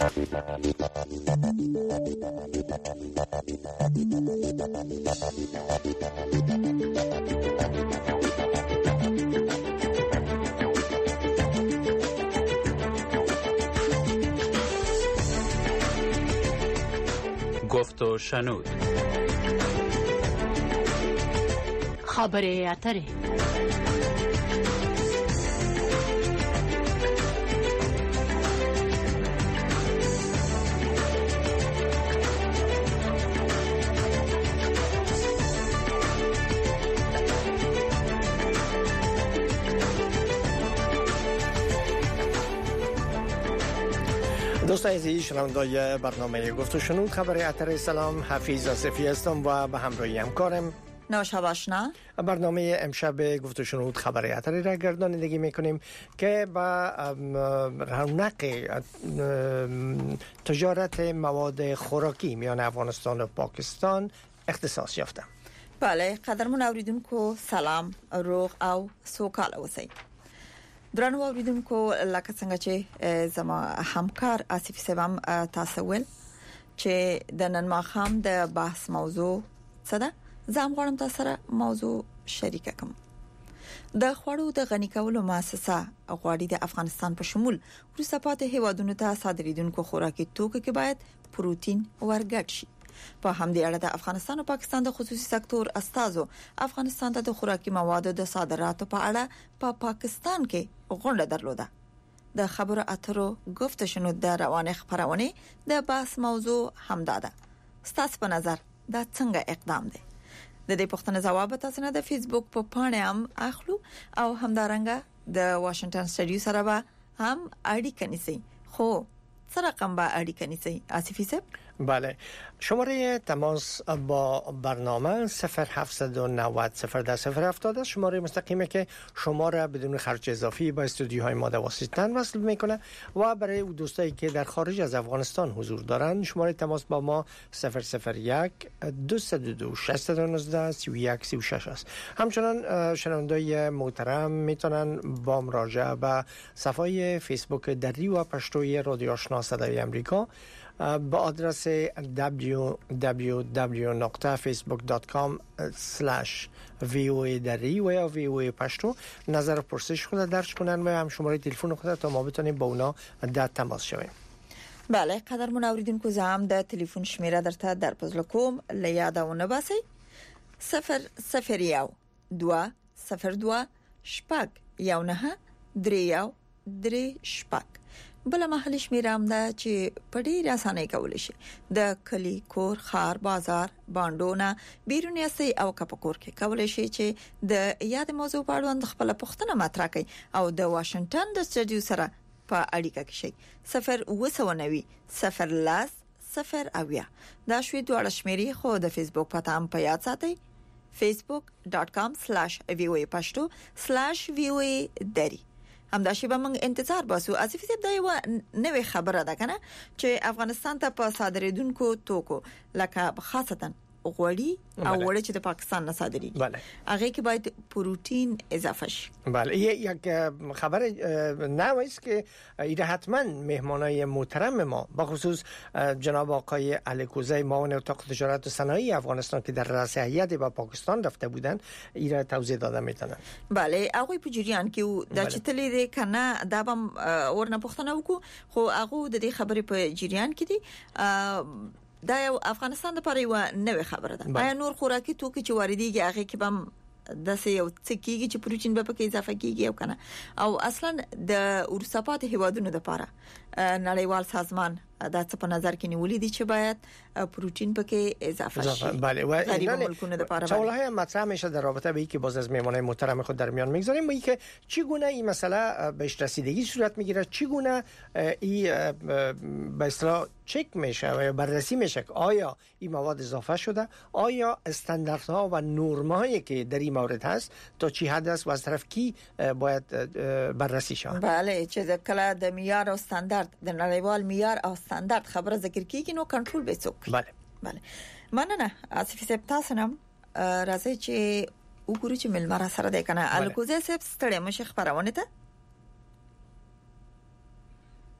گفت و شنود. خبره اتره. دوستان عزیز شنوندگان برنامه گفت و شنود خبر اتر. سلام، حفیظ آصفی هستم و به همراهی همکارم نوشا باشنا. برنامه امشب گفت و شنود خبر اتر را گردانندگی میکنیم که با رونق تجارت مواد خوراکی میان افغانستان و پاکستان اختصاص یافته. بله، قدرمن اوریدونکو سلام، روغ او سوکاله اوسئ. درنو اوریدونکو لکه څنګه چې زما همکار آصف سبم تاسو ول چې د نن ماښام د بحث موضوع څه ده، زم غواړم تاسو سره موضوع شریک کوم. د خوړو د غنی کولو مؤسسه غواړي د افغانستان په شمول وروسته پاتې هیوادونو ته صادریدونکو خوراکي توکو کې باید پروتین ورګډ شي. په همدې اړه د افغانستان او پاکستان د خصوصي سکتور استازو افغانستان ته د خوراکي موادو د صادراتو په اړه په پاکستان کې غونډه درلوده. د خبرو اترو گفت شنود د روانه خبرونه د بحث موضوع همدا ده. ستاسو په نظر دا څنګه اقدام دی؟ د دې پوښتنې جواب تاسو نه د فیسبوک په پاڼه هم اخلو او همدارنګه د واشنگټن سټډیو سره به هم اړیکه نیسي. خو سره رقم با اړیکه نیسي آصفی صاحب؟ بله، شماره تماس با برنامه 0790 010 شماره مستقیمه که شما را بدون خرج اضافی با استودیوهای ما در واشنگتن وصل میکنه و برای دوستایی که در خارج از افغانستان حضور دارند شماره تماس با ما 001 222 619 3136 است. همچنان شنوندای محترم میتونن با مراجعه به صفحه فیسبوک دری و پشتوی رادیو آشنا صدای امریکا با آدرس www.facebook.com/voa دری و یا VOA پشتو نظر و پرسش خود درج کنن و هم شماره تلفن خود تا ما بتونیم با اونا در تماس شویم. بله، قدرمن اوریدونکو زم د تلیفون شمیره درته در پزله کوم لیادونه باسي 001 2 02 شپږ یو نه درې شپږ. بل محل شمیرام ده چې په ډېر اسانه کول شي د کلی کور خار بازار باندونه بیرونی سي او کپکور کې کول شي چې د یاد موضوع په اړه خپل پوښتنه مطرح کړي او د واشنگټن د سټډیو سره په اړیکه کې شي 090 0 دا شوي دوه شمیرې خو د فیسبوک پته هم په یاد ساتئ facebook.com/voa pashto/voa dari. همدا شی به موږ انتظار باسو. آصف صاحب دا یو نوې خبره ده کنه چې افغانستان ته په صادریدونکو توکو لکه خاصتا غوړي او وړه چې د پاکستان نه صادریږي هغه کې باید پروتین اضافه شي. بله، یک خبر نوی است که ایده حتما مهمانای محترم ما به خصوص جناب آقای علیکوزی معاون اتاق تجارت و صنایع افغانستان که در رأس هیئت به پاکستان رفته بودن ایده توضیح داده میتونن. بله، هغه په جریان کې د چتلې د کنه دا بم ورنه پښتنه وکړو خو هغه د دې خبرې په جریان کې دي. دا یو افغانستان لپاره یو نوې خبره ده. آیا نور خوراکي توکي چې واردېږي هغه کې بم د سيو څکیږي چې پروتین به پکې اضافه کیږي او کنه او اصلا د ورسپات هیوادونو لپاره نړیوال سازمان دا څه په نظر کې نیولې دي چې باید پروتین پکې اضافه شي. بله، و این سوال‌های مطرح میشه در رابطه به اینکه باز از مهمانان محترم خود در میان میگذاریم و اینکه چگونه این مسئله بهش رسیدگی صورت میگیره، چگونه این به اصطلاح چک میشه و بررسی میشه که آیا این مواد اضافه شده، آیا استانداردها و نرم‌هایی که در این مورد هست تا چی حد است و از طرف کی باید بررسی شه. بله، چې کله د معیار او استاندارد د نړیوال معیار او استاندارد خبره ذکر کیږي نو کنټرول به څوک. بله مننه آصف صاحب. تاسو نم راځي چې وګورو چې ملمر سره د کنه الکوزه صاحب ستړي مشه خبرونه ته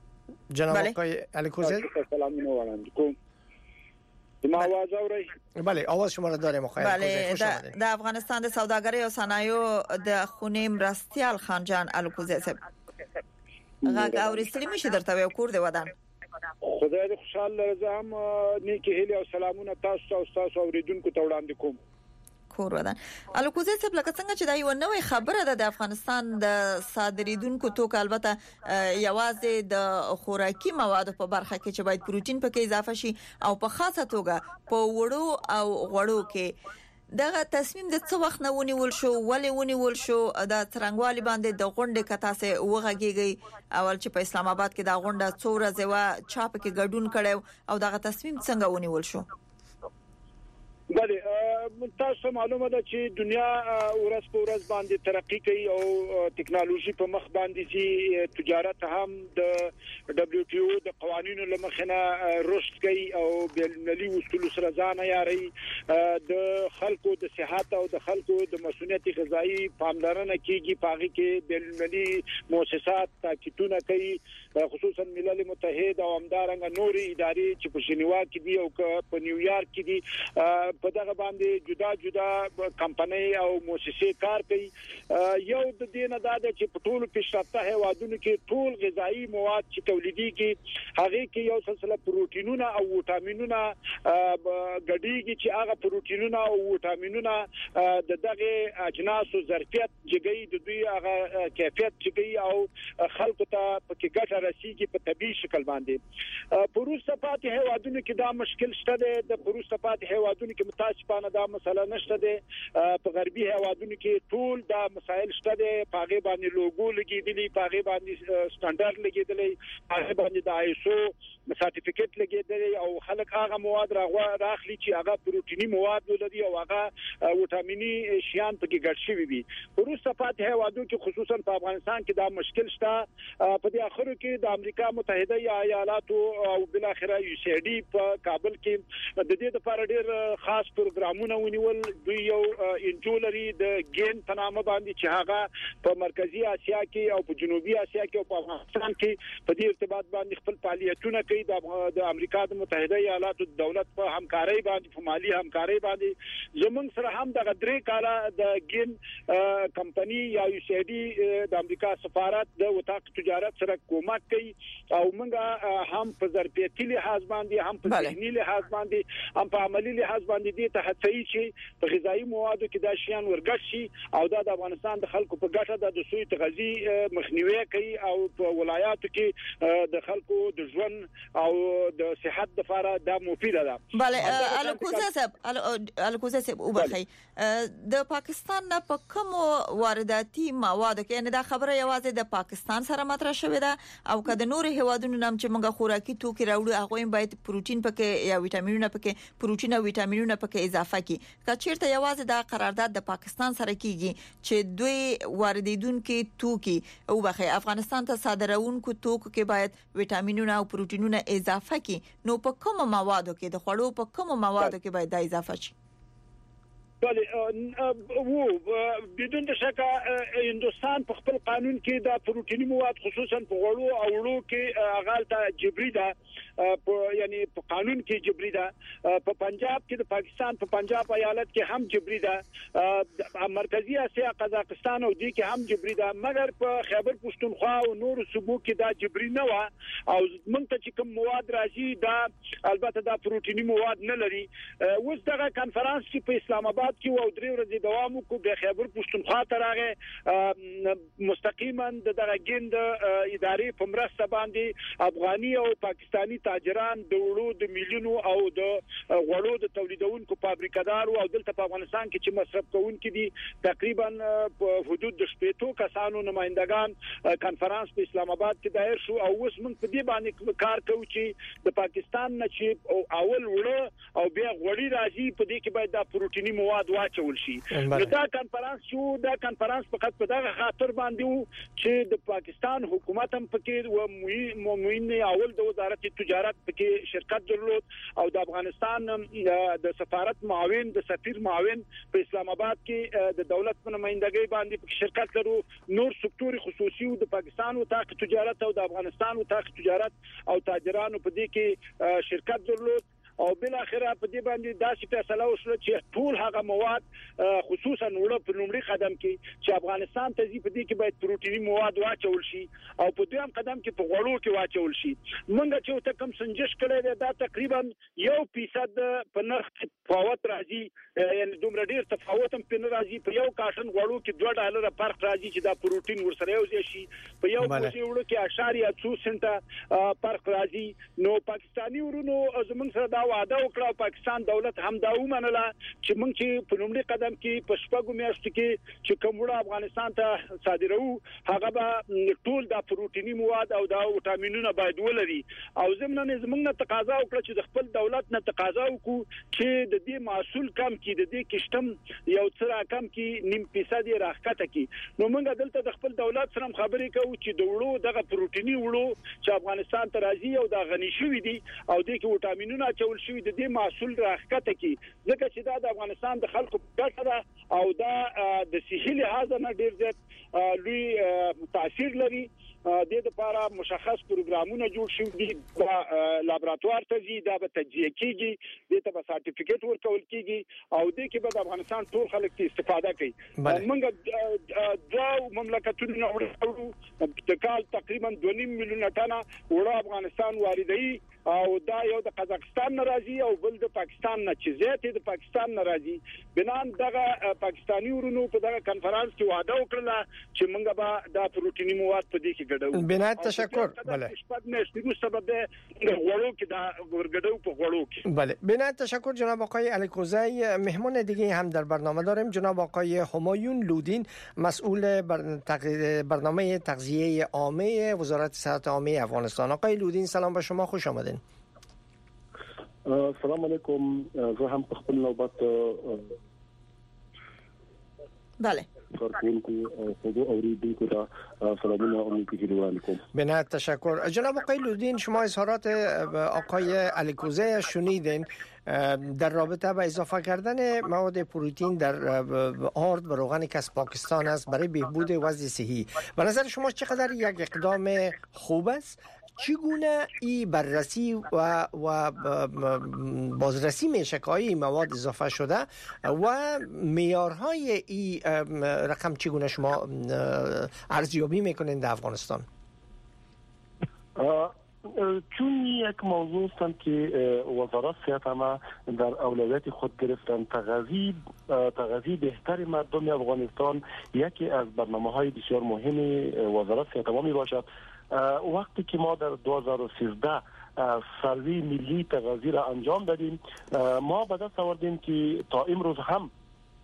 جناب آقای الکوزی سلام وړاندې کوم. ما आवाज اورئ؟ بله آواز شما را داریم آقای الکوزی. بله د افغانستان د سوداګرۍ او صنایعو د خونې مرستیال خانجان الکوزی صاحب غږ اورېستلی مشه درته یو کور دی ودان. خدای دې خوشاله رضام نیکی هیله او سلامونه تاسو او تاسو اوریدونکو ته وړاندې کوم. کور ودان الکوزی صاحب لکه څنګه چې دا یو نوې خبره ده د افغانستان د صادریدونکو توکو البته یوازې د خوراکي موادو په برخه کې چې باید پروتین پکې اضافه شي او په خاصه توګه په وړو او غوړو کې دغه تصمیم د څو وخت نه ونیول شو ولې ونیول شو د څرنګوالي باندې د غونډې کتاسه وغږیږي اول چې په اسلام آباد کې دا غونډه څو ورځې وا چاپ کې ګډون کړو او دغه تصمیم څنګه ونیول شو؟ بله تاسو معلومه ده چې دنیا ورځ په ورځ باندې ترقی کوي او ټکنالوژي په مخ باندې چې تجارت هم د دبليو ټي او د قوانینو لمخنه رشد کوي او بینالمللي اصول سره ځان یاري د خلکو د صحت او د خلکو د مسؤلیت غذایی پاملرنه کیږي پاغي کې بینالمللي مؤسسات تاکیدونه کوي خصوصا ملل متحد او همدارنګه نوري ادارې چې په جنیوا کې دي او په نیویارک کې دي په دغه باندې جدا جدا کمپنۍ او مؤسسې کار کوي. یو د دې نه دا چې په ټولو پیشرفته هیوادونو کې ټول غذایی مواد چې تولیديږي هغه کې یو سلسله پروتینونه او وټامینونه ګډيږي چې هغه پروتینونه او وټامینونه د دغه اجناس او ظرفیت جګي د دوی هغه کیفیت جګي او خلکو ته پکې ګټه رسیږي په طبيعي شکل باندې. پروسته پاتې هیوادونو کې دا مشکل شته د پروسته پاتې هیوادونو کې متاسفانه دا مسله نشته ده. په غربي هیوادونو کې ټول دا مسایل شته ده پاغه باندې لوګو لګیدلی پاغه باندې سټانډرډ لګیدلی پاغه باندې د آیسو سرټیفیکیټ لګیدلی او خلک هغه مواد راخلي چې هغه پروتینی مواد ولري او هغه وټامینی شیان پکې ګډ شوی وي. پروسته پاتې هیوادونو کې خصوصا په افغانستان کې دا مشکل شته. په دې اخرو کې د امریکا متحده ایالاتو او بل اخره یو سی ډي په کابل کې د دې لپاره ډېر خاص پروګرامونه ونیول. دوی یو انجولري د ګین په نامه باندې چې هغه په مرکزی اسیا کې او په جنوبي اسیا کې او په افغانستان کې په دې ارتباط باندې خپل فعالیتونه کوي. د امریکا د متحده ایالاتو د دولت په همکارۍ باندې په مالی همکارۍ باندې زمونږ سره هم د غدرې کاله د ګین کمپنی یا یو سی ډي د امریکا سفارت د وټاق تجارت سره کومک کوي او موږ هم په ظرفیتي لحاظ باندې هم په ذهني لحاظ باندې هم په عملی لحاظ باندې دې ته هڅوي چې په غذایی موادو کې دا شیان ورګډ شي او دا د افغانستان د خلکو په ګټه د سوی تغذیه مخنیوي کوي او په ولایاتو کې د خلکو د ژوند او د صحت لپاره دا مفیده ده. بله الکوزی صاحب وبخي د پاکستان نه په کوم وارداتي موادو کې نه دا خبره یوازې د پاکستان سره مطرح شوې ده او کله نور هیوادونو نام چې موږ خوراکي توکي راوړو هغه باید پروتین پکې یا وټامینونه پکې پروتین او وټامینونه پکې اضافه کی. کچیرته یوازې دا قرارداد د پاکستان سره کیږي چې دوی واردیدونکو توکي او بخي افغانستان ته صادرونکو توکو کې باید وټامینونه او پروتینونه اضافه کی نو په کوم موادو کې د خوړو په کوم موادو کې باید دا اضافه شي؟ بدون شک هندوستان په خپل قانون کې د پروتینی مواد خصوصا په غوړو او وړو کې غالطه جبري ده یعنی په قانون کې جبري ده. په پنجاب کې د پاکستان په پنجاب ایالت کې هم جبري ده. مرکزی اسیا قزاقستان او دې کې هم جبري ده مګر په خیبر پښتونخوا او نور صوبو کې دا جبري نه و او موږ ته چې کوم مواد راځي دا البته دا پروتینی مواد نه لري. اوس دغه کانفرنس چې په اسلام آباد کې او درې ورځې دوام وکړ د خیبر پښتونخوا ته راغی مستقیما د دغه ګیند ادارې په مرسته باندې افغاني او پاکستانی تاجران د وړو د میلیونو او د غوړو د تولیدونکو فابریکادار او دلته په افغانستان کې چې مصرف کوونکي دي تقریبا په حدود د 70 کسانو نمائندگان کانفرنس په اسلام آباد کې دایر شو او اوس موږ په دې باندې کار کوو چې د پاکستان نه چې اول وړو او بیا غوړي راځي په دې کې باید د پروتینی مواد واچول شي. دا کانفرنس شو دا کانفرنس فقط په دغه خاطر باندې چې د پاکستان حکومت هم پکې و موین اول د وزارت تجارت کې شرکت درلود او د افغانستان د سفارت معاون د سفیر معاون په اسلام آباد کې د دولت په نمائندګۍ باندې شرکت لرو. نور سکتور خصوصي او د پاکستان او تاق تجارت او د افغانستان او تاق تجارت او تاجرانو په دې کې شرکت درلود او بل اخره په دې باندې داسې فیصله وشوه چې ټول هغه مواد خصوصا وړه په لومړي قدم کې چې افغانستان ته په دې کې باید پروتینی مواد واچول شي او په دویم قدم کې په غوړو کې واچول شي. موږ چې ته کوم سنجش کړی دی دا تقریبا 1% په نرخ تفاوت راځي، یعنی دومره ډیر تفاوت هم په راځي. په یو کارټن غوړو کې $2 فرق راځي چې دا پروتین ورسره یو شي، په یو کوزي وړو کې 0.2 سنټه فرق راځي. نو پاکستانی ورونو زمونږ سره دا وعده وکړه پاکستان دولت هم دا ومنله چې موږ چې په لومړي قدم کې په شپږو میاشتو کې چې کومه افغانستان ته صادرو هغه به ټول د پروتینی مواد او د وټامینونو باید ولري. او زمونږ نه تقاضا وکړه چې د خپل دولت نه تقاضا وکړو چې د دې محصول کم کې د دې کشتم یو څه کم کې 0.5% راښکته کې. نو موږ دلته د خپل دولت سره خبرې کوو چې د وړو دغه پروتینی وړو چې افغانستان ته راځي او د غنی شوی دي او د کې وټامینونه چول شوی د دې محصول راښکته کی، ځکه چې دا د افغانستان د خلکو ګټه ده او دا د صحي لحاظ نه ډیر زیات لوی تاثیر لري. د دې لپاره مشخص پروګرامونه جوړ شوي دي، لابراتوار ته ځي، دا به تجزیه کیږي، د ته به سرټیفیکیټ ورکول کیږي او د کې به د افغانستان ټول خلک استفاده کوي. موږ دوه مملکتونو وړو د کال تقریبا 2.5 میلیون ټنه وړو افغانستان واردوي او دا یو د قزاقستان ناراضي او بل د پاکستان نه چې زیاتې د پاکستان ناراضي. بنان دغه پاکستانی ورونو په دغه کانفرنس کې وعده وکړه چې موږ به دا پروتینی مواد په دې کې ګډو. بنات تشکر. بله شپږ میاشتې سبب د غوړو کې دا ورګډو په غوړو کې. بله بنات تشکر جناب آقای علیکوزی. مهمان دیگه هم در برنامه داریم جناب آقای همایون لودین، مسئول برنامه تغذیه عامه وزارت صحت عامه افغانستان. آقای لودین سلام به شما، خوش آمدید. السلام علیکم. زه هم په خپل نوبت بله کارکونکو او اوریدونکو ته سلامونه او نیکی علیکم. بنات تشکر. جناب آقای لودین، شما اظهارات آقای علیکوزی شنیدین در رابطه با اضافه کردن مواد پروتئین در آرد و روغنی که از پاکستان است برای بهبود وضع صحی. به نظر شما چقدر یک اقدام خوب است؟ چگونه این بررسی و بازرسی میشه که این مواد اضافه شده و معیارهای این رقم چگونه شما ارزیابی میکنین در افغانستان؟ چون یک موضوع است که وزارت صحت ما در اولویت خود گرفتن تغذیه بهتر مردم افغانستان یکی از برنامه‌های بسیار مهم وزارت صحت ما می باشد. وقتی که ما در 2013 سروی ملی تغذیه را انجام دادیم، ما به دست آوردیم که تا امروز هم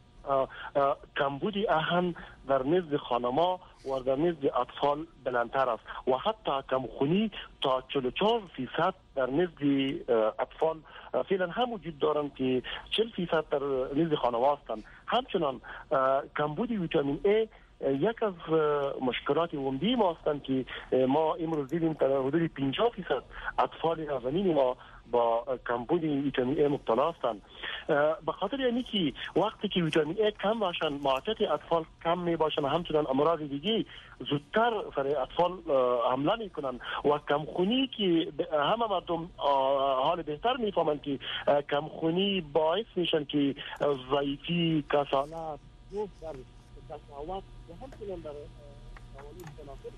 کمبود اهن در نزد خانم‌ها و در نزد اطفال بلندتر است و حتی کمخونی تا 44% در نزد اطفال فعلا هم وجود دارند که 40% در نزد خانم‌ها هستند. همچنان کمبود ویتامین A یک از مشکلات عمده ما هستند که ما امروز دیدیم تا حدود 50% اطفال نازنین ما با کمبود ویتامین A مبتلا هستند. به خاطر یعنی که وقتی که ویتامین A کم باشن، معافیت اطفال کم می باشن، همچنان امراض دیگه زودتر سر اطفال حمله میکنن و کمخونی که همه مردم حال بهتر میفهمند که کمخونی باعث میشن که ضعیفی، کسالت، تساوت و همچنان در قوانین تناسب.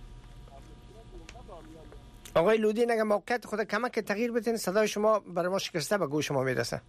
آقای لودین اگر موقعیت خود کمک تغییر بدین صدای شما برای ما شکسته به گوش ما میرسه.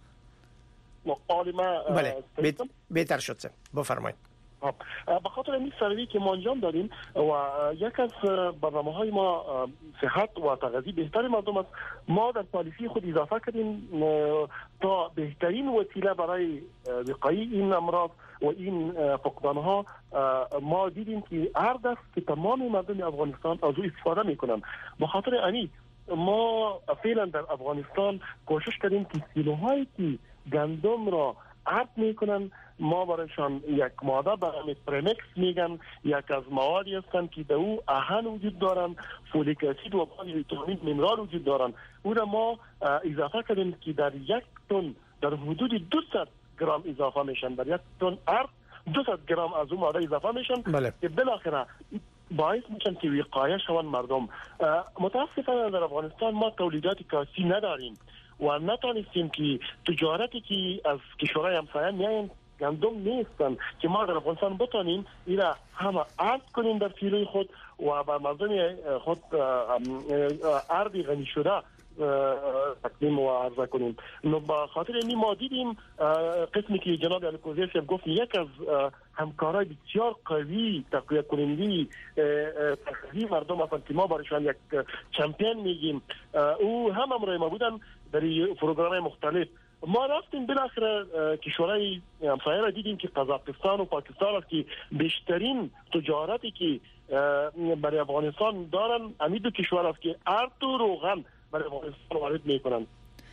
بله بهتر شد. بفرمایید. به خاطر این سروی که ما انجام دادیم و یک از برنامه‌های ما صحت و تغذیه بهتر مردم است، ما در پالیسی خود اضافه کردیم تا بهترین وسیله برای وقایع این امراض و این فقدانها ما دیدیم که هر دست که تمام مردم افغانستان از او استفاده میکنن. به خاطر این ما فعلا در افغانستان کوشش کردیم که سیلوهایی که گندم را ارد میکنن. ما برایشان یک ماده به نام پرمکس میگن، یک از موادی هستند که در او آهن وجود دارن، فولیک اسید و بعضی ویتامین مینرال وجود دارن. او را ما اضافه کردیم که در یک تن در حدود 200 گرم اضافه میشن. در یک تن ارد 200 گرم از اون ماده اضافه میشن که بالاخره باعث میشن که وقایه شون مردم. متاسفانه در افغانستان ما تولیدات کافی نداریم و نتونستیم که تجارتی که از کشورهای همسایه میایند گندم نیستن که ما در افغانستان بتونیم اینا همه عرض کنیم در سیلوی خود و به مردم خود ارد غنی شده تقدیم و عرضه کنیم. نو با خاطر این ما دیدیم قسمی که جناب الکوزی صاحب گفت یک از همکارای بسیار قوی تقویت کننده تقوی مردم هستند که ما برایشان یک چمپیون میگیم. او هم امروی ما بودن در پروگرام مختلف. ما رفتیم بالاخره کشورهای همسایه را دیدیم که قزاقستان و پاکستان است که بیشترین تجارتی که برای افغانستان دارن همین دو کشور است که ارد و روغن برای افغانستان وارد میکنن.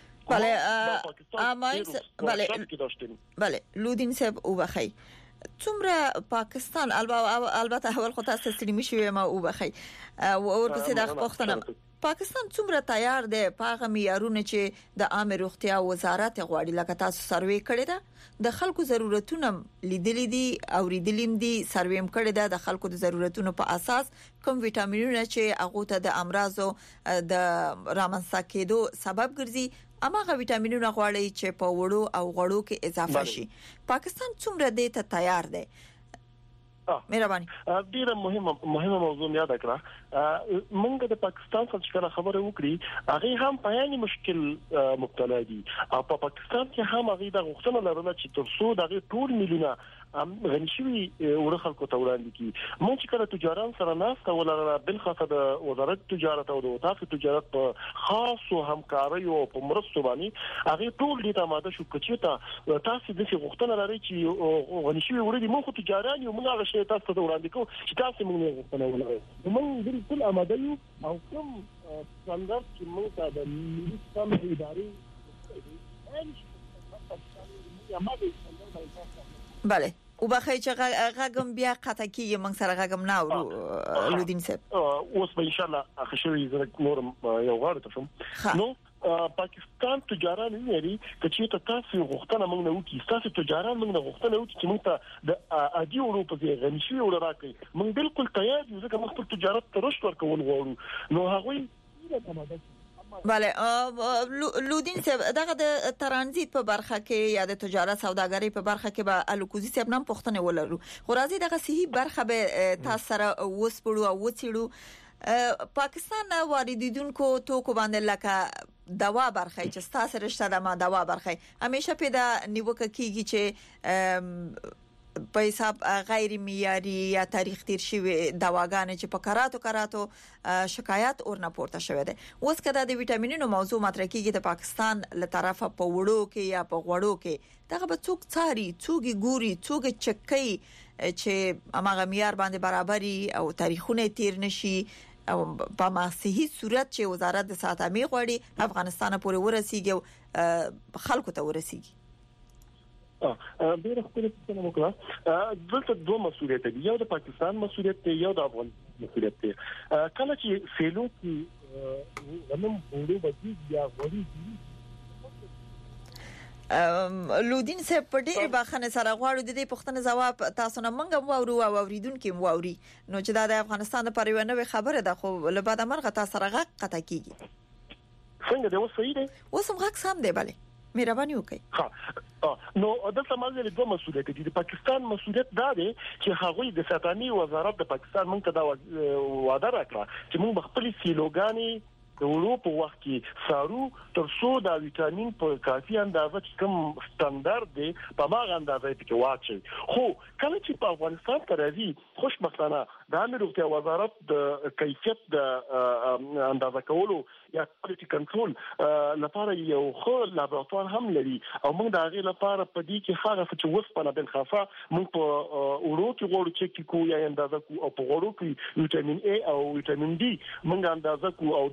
بله لودین صاحب او بخی څومره پاکستان البته اول خو تاسو ستړي مشوي ما او بخي او ورپسې د پښتنه پاکستان څومره تیار دی په هغه معیارونه چې د عامه روغتیا وزارت غواړي لکه تاسو سروې کړی ده د خلکو ضرورتونه لیدلې دي او ریدلیم دي سروې هم کړی ده د خلکو د ضرورتونو په اساس کوم وټامینونه چې هغه ته د امراضو د رامنځته کېدو سبب ګرځي اماغه وټامینونه غواړي چې په وړو او غوړو کې اضافه شي. پاکستان څومره دې ته تیار دی؟ مهرباني. ډیره مهمه موضوع یاد کړه. موږ د پاکستان څخه خبره وکړي هغه هم په یاني مشکل مبتلا دي او په پاکستان کې هم هغه د غوښتنه لرله چې ترڅو دغه ټول میلیونه غني شوی ورخ خلکو ته وړاندې کی. موږ چې کله تجاران سره ناسته ولرله بل خاصه د وزارت تجارت او د وزارت تجارت په خاصو همکاري او په مرستو باندې هغه ټول دې ته ماده شو کچې ته تاسو د غوښتنه لري چې غني شوی ورې موږ تجاران یو موږ هغه شی تاسو ته وړاندې کوو چې تاسو موږ غوښتنه ولرئ. موږ ټول آماده یو او کوم ستاندرد چې موږ ته د ملي سم ادارې بله او بخیر چې غږم بیا قطع کیږي موږ سره غږم نه اورو لودین صاحب. اوس به ان شاء الله اخشوي زره نورم یو غواړم ته شم. نو پاکستان تجاران لري چې تاسو غوښتنه موږ نه وکړي تاسو تجاران موږ نه غوښتنه وکړي چې موږ ته د عادي اروپا ځای غني شي ولا راکړي موږ بالکل تیار یو ځکه موږ تجارت ته رشد ورکول غواړو. نو هغه بله لودین صاحب دغه د ترانزیت په برخه کې یا د تجارت سوداګرۍ په برخه کې به الکوزي صاحب نام پښتنه ولرو خو راځي دغه صحیح برخه به تاسو سره وسپړو او وڅېړو. پاکستان واردیدونکو توکو باندې لکه دوا برخه چې ستاسو رشتہ د ما دوا برخه همیشه پیدا نیوکه کیږي چې په حساب غیر معیاري یا تاریخ تیر شوی دواګانې چې په کراتو شکایت اورنه پورته شوه ده. اوس کدا د وټامینونو موضوع مطرح کیږي د پاکستان له طرفه په وړو کې یا په غوړو کې دغه به څوک څاري څوک ګوري څوک چکې چې هغه معیار باندې برابرۍ او تاریخونه تیر نشي او په ماسهي صورت چې وزارت د ساتامي غوړي افغانستان پورې ورسیږي او خلکو ته ورسیږي. ډیره خپل څه نه وکړه. دلته دوه مسؤلیت دي، یو د پاکستان مسؤلیت دی یو د افغان مسؤلیت دی. کله چې سیلو کې غنم وړو بدی یا غوړي لودین صاحب په ډېر باخنه سره غواړو د دې پښتنه جواب تاسو نه منګم وورو او اوریدونکو موري نو چې دا د افغانستان لپاره یو نوې خبره ده خو له بعد مرغه تاسو سره غږ قطع کیږي. څنګه دی اوس صحیح دی؟ اوس هم غږ سم دی. بله مهرباني وکړئ. نو دلته مازه دوه مسؤلیت دي. د پاکستان مسؤلیت دا دی چې هغوی د ساتامي وزارت د پاکستان مونږ ته دا وعده راکړه چې مونږ خپل سیلوګانی د وړو په وخت کې سارو ترڅو دا وټامین په کافي اندازه چې کوم ستاندرد دی په هغه اندازه کې واچي. خو کله چې په افغانستان کې راځي خوشبختانه د عامه روغتیا وزارت د کیفیت د اندازه کولو یا کوالټي کنټرول لپاره یو خو لابراتوار هم لري او موږ د هغه لپاره په دې کې هغه چې وسپنه بل خاصه موږ په وړو کې غوړو چې کو یا اندازه کو او په غوړو کې وټامین A او وټامین D موږ اندازه کو او دا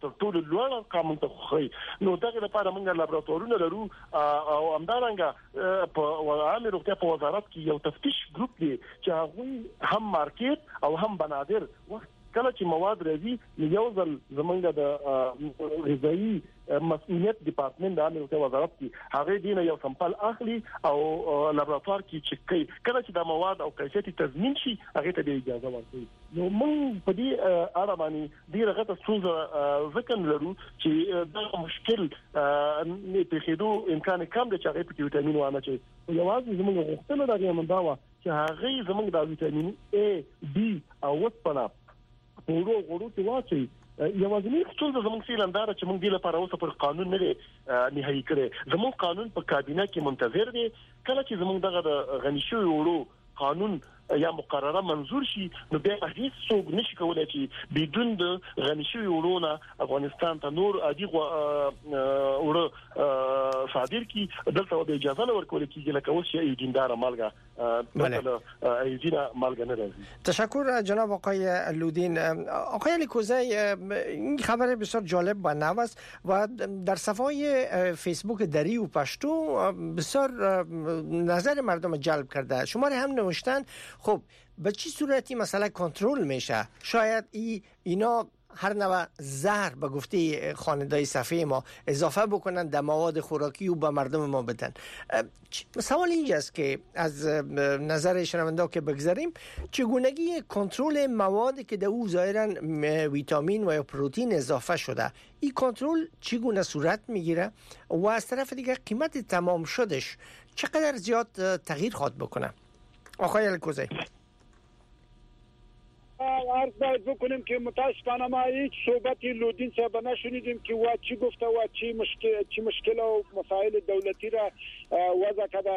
تر ټولو لوړ ارقام ته خوي. نو دغه لپاره موږ لابراتوارونه لرو او همدارنګه په عامه روغتیا په وزارت کې یو تفتیش ګروپ دی چې هغه هم مارکیټ او هم بنادر کله چې مواد راځي یو ځل زمونږ د غذایی مسؤلیت ډپارټمنټ د عامه روغتیا وزارت کې هغه دینه یو سمپل اخلي او لابراتوار کې چک کوي. کله چې د مواد او کیفیت تضمین شي هغه ته اجازه ورکوي. نو موږ په دې اړه باندې ډیره غټه ستونزه ذکر لرو چې دا مشکل نه پیښېدو امکان کم دی چې هغه په ویټامین وانه چې یوازې زموږ غوښتنه راغی مندا و چې هغه زموږ د ویټامین A B او وسپنه په ورو ته واچي. یوازې څه زموږ سیلندار چې موږ د لپاره اوسه پر قانون نه نهایی کړي. زموږ قانون په کابینه کې منتظر دی. کله چې زموږ دغه غنی شوی ورو قانون یا مقرره منظور شي نو بیا هیڅ څوک نشي کولای چې بدون د غنی شوی ورونه افغانستان ته نور عادي ور صادر کی دلته د اجازه نه ورکول کیږي لکه اوس یې دیندار مالګه مثلا ایدینا مالګه نه راځي. تشکر جناب آقای لودین. آقای لیکوزی این خبر بسیار جالب و نو است و در صفحه فیسبوک دری و پشتو بسیار نظر مردم جلب کرده. شما هم نوشتن خب به چه صورتی مثلا کنترل میشه؟ شاید اینا هر نوع زهر به گفته خانه‌دار صفحه ما اضافه بکنن در مواد خوراکی و به مردم ما بدن. سوال اینجاست که از نظر شنونده که بگذاریم چگونگی کنترل مواد که در او ظاهرا ویتامین و یا پروتئین اضافه شده این کنترل چگونه صورت میگیره و از طرف دیگه قیمت تمام شدش چقدر زیاد تغییر خواهد بکنه؟ آقای لیکوزی عرض باید بکنیم که متاسفانه ما هیچ صحبتی لودین صاحب نشنیدیم که وا چی گفته و چی مشکل و مسائل دولتی را وضع کرده.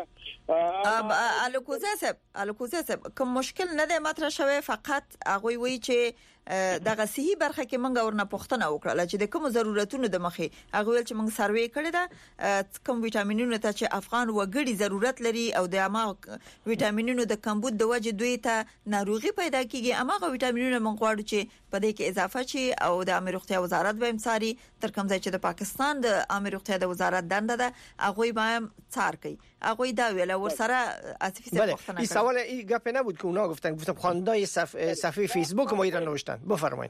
الکوزه صاحب کوم مشکل نه دی مطرح شوی، فقط هغه وی چې دغه صحي برخه کې مونږ ورنه پوښتنه وکړه چې د کوم ضرورتونو د مخې هغه ویل چې مونږ سروې کړی دا کوم ویټامینونو ته چې افغان وګړي ضرورت لري او د اما ویټامینونو د کمبود د وجه دوی ته ناروغي پیدا کیږي. اماغه ویټامینونو مونږ غواړو چې په دې کې اضافه شي او د عامه روغتیا وزارت به امساري تر کوم ځای چې د پاکستان د عامه روغتیا د وزارت دنده ده هغه به څار کوي. هغه دا ویل ورسره اسفی څه پوښتنه این سوال این گپ نبود که اونا گفتم خواندای صفحه فیسبوک ما ایران نوشتن. بفرمایید.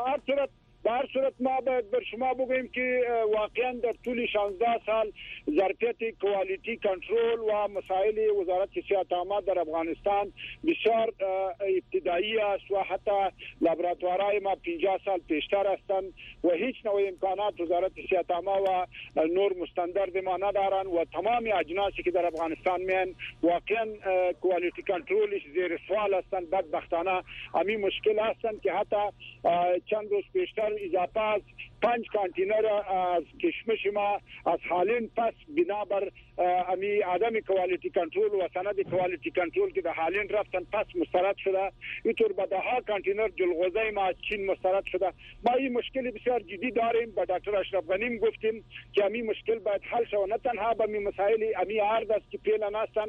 به هر صورت ما باید بر شما بگویم که واقعا در طول 16 سال ظرفیت کوالیتی کنترل و مسائل وزارت صحت عامه در افغانستان بسیار ابتدایی است و حتی لابراتوارهای ما 50 سال پیشتر هستند و هیچ نوع امکانات وزارت صحت عامه و نور مستندرد ما ندارند و تمام اجناسی که در افغانستان میان واقعا کوالیتی کنترلش زیر سوال هستند. بدبختانه همین مشکل هستند که حتی چند روز پیشتر اضافه از 5 کانتینر از کشمش ما از حالین پس بنابر امی عدم کوالیتی کنترل و سند کوالیتی کنترل که به حالین رفتن پس مسترد شده. اینطور به 10 کانتینر جلغوزه ما از چین مسترد شده. ما این مشکل بسیار جدی داریم. با دکتر اشرف غنی گفتیم که امی مشکل باید حل شود، نه تنها به می مسائل امی عرض است که پیلن هستن.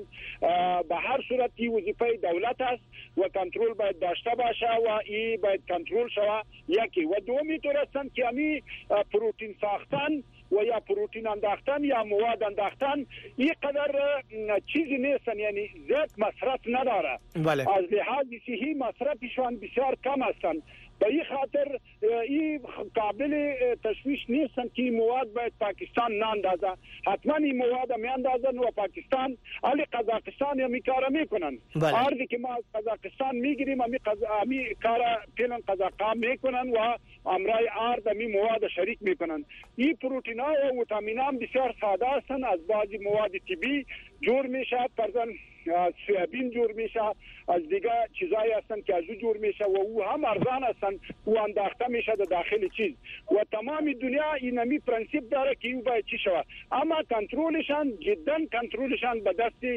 به هر صورت این وظیفه دولت است و کنترل باید داشته باشه و این باید کنترل شود. یکی و دومی طور هستند که امی پروتئین ساختن و یا پروتئین انداختن یا مواد انداختن این قدر چیزی نیستن، یعنی زیاد مصرف نداره. از لحاظ صحی مصرفشان بسیار کم هستند. به این خاطر این قابل تشویش نیستن که این مواد باید پاکستان ناندازه. حتما این مواد میاندازن و پاکستان علی قزاقستان یا میکاره میکنن. ارزی که ما از قزاقستان میگیریم امی کارا پیلن قزاقا میکنن و امرای ارز امی مواد شریک میکنن. این پروتئین ها و ویتامین ها بسیار ساده هستن، از بعضی مواد طبی جور میشه، فرضاً سویابین جور میشه، از دیگه چیزایی هستن که از او جور میشه و او هم ارزان هستن و انداخته میشه در داخل چیز و تمام دنیا اینمی پرنسیپ داره که او باید چی شود. اما کنترلشان جدا کنترلشان به دست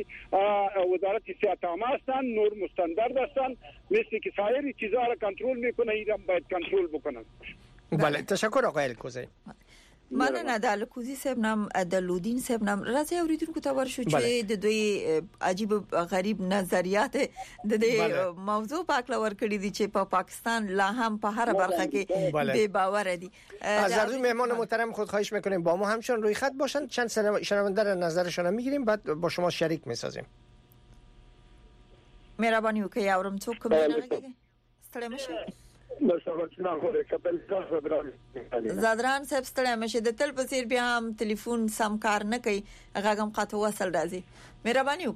وزارت صحت عامه هستن، نور مستندرد هستن، مثل که سایر چیزها را کنترل میکنه ایران باید کنترل بکنن. بله تشکر آقای الکوزی. مننه د الکوزي صاحب نام د لودین صاحب نام راځي اوریدونکو ته ورشو چې د دوی عجیب غریب نظریات د دې موضوع په اړه ورکړي دي چې په پاکستان لا هم په هر برخه کې بے باور دي. از عرض مهمان محترم خود خواهش میکنیم با ما همچنان روی خط باشن، چند شنونده را نظرشون میگیریم بعد با شما شریک میسازیم. مهرباني وکړئ اورم څوک کوم نه لګي ستړي مشه زادران صاحب ستړي مشه د تل په سیر بیا هم ټلیفون سم کار نه کوي غاګم قاطو وصل راځي. مهرباني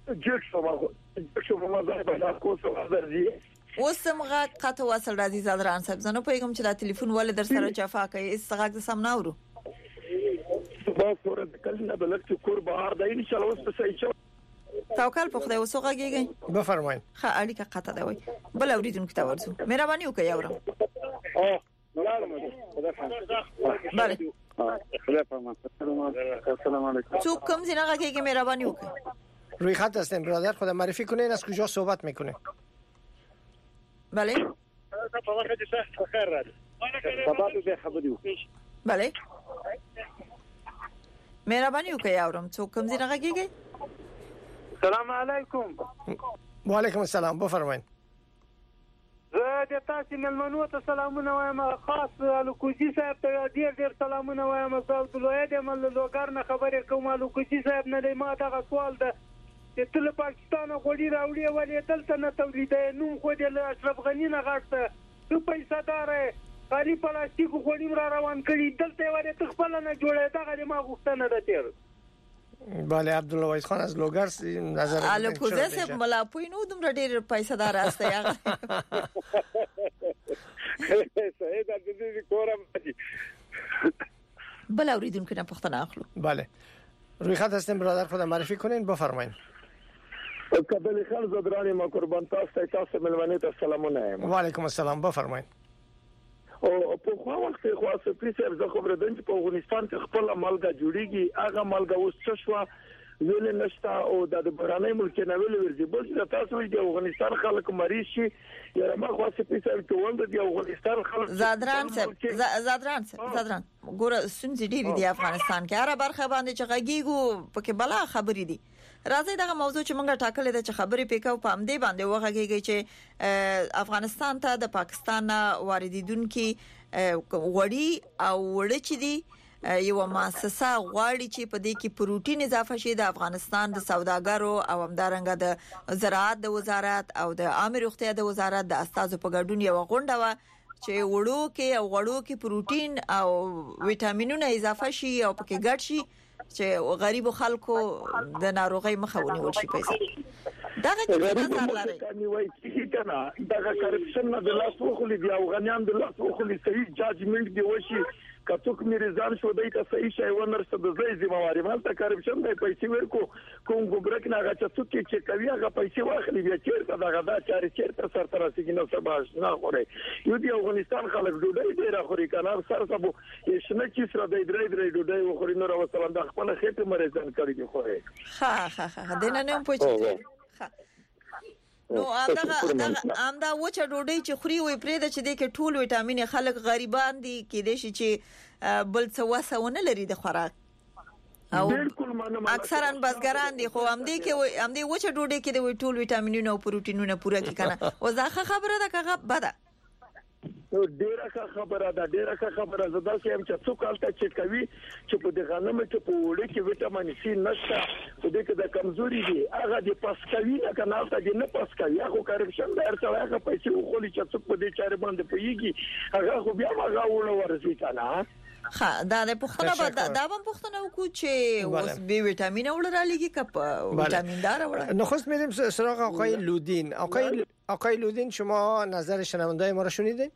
وکړئ اوسم غا قاطو وصل راځي زادران صاحب زنه پیغام چې دا ټلیفون ول در سره جفا کوي استغاق سم نه اورو با سره د کله بلک کور بهر د ان شاء الله اوس په صحیح توکل په خدای وسوغه کیږي بفرمایئ. ښه اړیکه قطع دی وای بل اوریدونکو ته ورسو. مهرباني وکړئ اورم. بله السلام علیکم. څوک کوم ځای کېږي مهرباني وکړئ. روی خط هستیم برادر، خود معرفی کنین از کجا صحبت میکنین؟ بله بله مهرباني وکړئ اورم څوک کوم ځای کېږي. السلام علیکم. و علیکم السلام بفرمایئ. زه د تاسو ملمنو ته سلامونه وایم، خاص الکوزي صاحب ته ډیر سلامونه وایم. زه عبدالوهید مل لوګر نه خبرې کوم. الکوزي صاحب نه ما دا سوال ده چې تل پاکستان غوړي راوړي ولې دلته نه تولیدای نو خو د اشرف غنی نه غاټه څو پیسې دار خالي پلاستیک غوړي را روان کړي دلته ولې تخپل نه جوړه دغه ما غوښتنه ده تیر. بله عبدالوهید خان از لوګر نظر الکوزي صاحب ملاپوی نو دومره ډیر پیسې دار است هغه صحیح ده د دې کورم بل اوریدونکو نه پوښتنه اخلو. بله روی خط هستیم برادر، خود معرفی کنین بفرمایئ. قبل خان زدرانی ما قربان تاسو ملمنه ته سلامونه. و علیکم السلام بفرمایئ. او په خو وخت خاصه پیسې زه خبره ده چې په افغانستان کې خپل مالګه جوړیږي هغه مالګه اوس څه شو ویل نشته او د برانه ملک نه ویل ورځي بل چې تاسو د افغانستان خلک مریض شي یا ما خاصه پیسې ټول د افغانستان خلک زادران ګوره سنځ ډیری دی افغانستان کې هر برخه باندې چې غږیږي پکې بلا خبرې دي. راځي دا موضوع چې موږ ټاکلې ده چې خبرې پکاو په امدې باندې وغږیږي چې افغانستان ته د پاکستان واردیدونکو غوړي او وړ چې دي یو مؤسسه غواړي چې په دې کې پروتین اضافه شي. د افغانستان د سوداګرو او همدارنګه د زراعت د وزارت او د عامه روغتیا د وزارت د استازو په ګډون یو غونډه و چې غوړو کې پروتین او ویټامینونه اضافه شي او پکې ګډ شي چې غریب خلکو د ناروغۍ مخه ونیول شي. پیسې دغه څه نظر لري کني وای چې کنه دغه کرپشن نه د لاس وخلي دی او غنیان د لاس وخلي صحیح جاجمنت دی وشي کته کوم رضان شو دای ته صحیح شی ونرسته د زې ذمہواری مالته کرپشن دی پیسې ورکو کوم ګبرک نه غاچ څوک چې کوي هغه پیسې واخلي بیا چیرته دغه دا چاري چیرته سر تر راسي نه سبا نه خوري یو دی افغانستان خلک ډوډۍ ډیر خوري کنه سر سبو شنه چې سره د درې ډوډۍ وخوري نو راوصل د خپل خېټه مریضان کړی دی خوري ها دنه نه پوهیږي. نو امدا وچه ډوډۍ چې خوري وي پرې د چې د کې ټول ویټامین خلک غریبان دي کې د شي چې بل څه وسونه لري د خوراک او اکثرا بازګران دي خو امدې وچه ډوډۍ کې د ټول ویټامینونه او پروتینونه پوره کی کنه او ځاخه خبره ده کغه بده ډیره خبره ده زدا چې هم چې څوک الته چې کوي چې په دې غنمه کې په وړي کې وټامین سي نشته په دې کې د کمزوري دي هغه د پاسکوي نه کنه الته د نه پاسکوي هغه کرپشن د ارڅه هغه پیسې خولي چې څوک په دې چارې باندې پويږي هغه خو بیا هغه وړو ورسې کنه. ها دا د پښتنه دا هم پښتنه وکړو چې اوس بي ویټامین وړل لګي کپ ویټامین دار وړل. نو خو میریم سراغ آقای لودین. آقای لودین شما نظر شنوندای ما رو شنیدین؟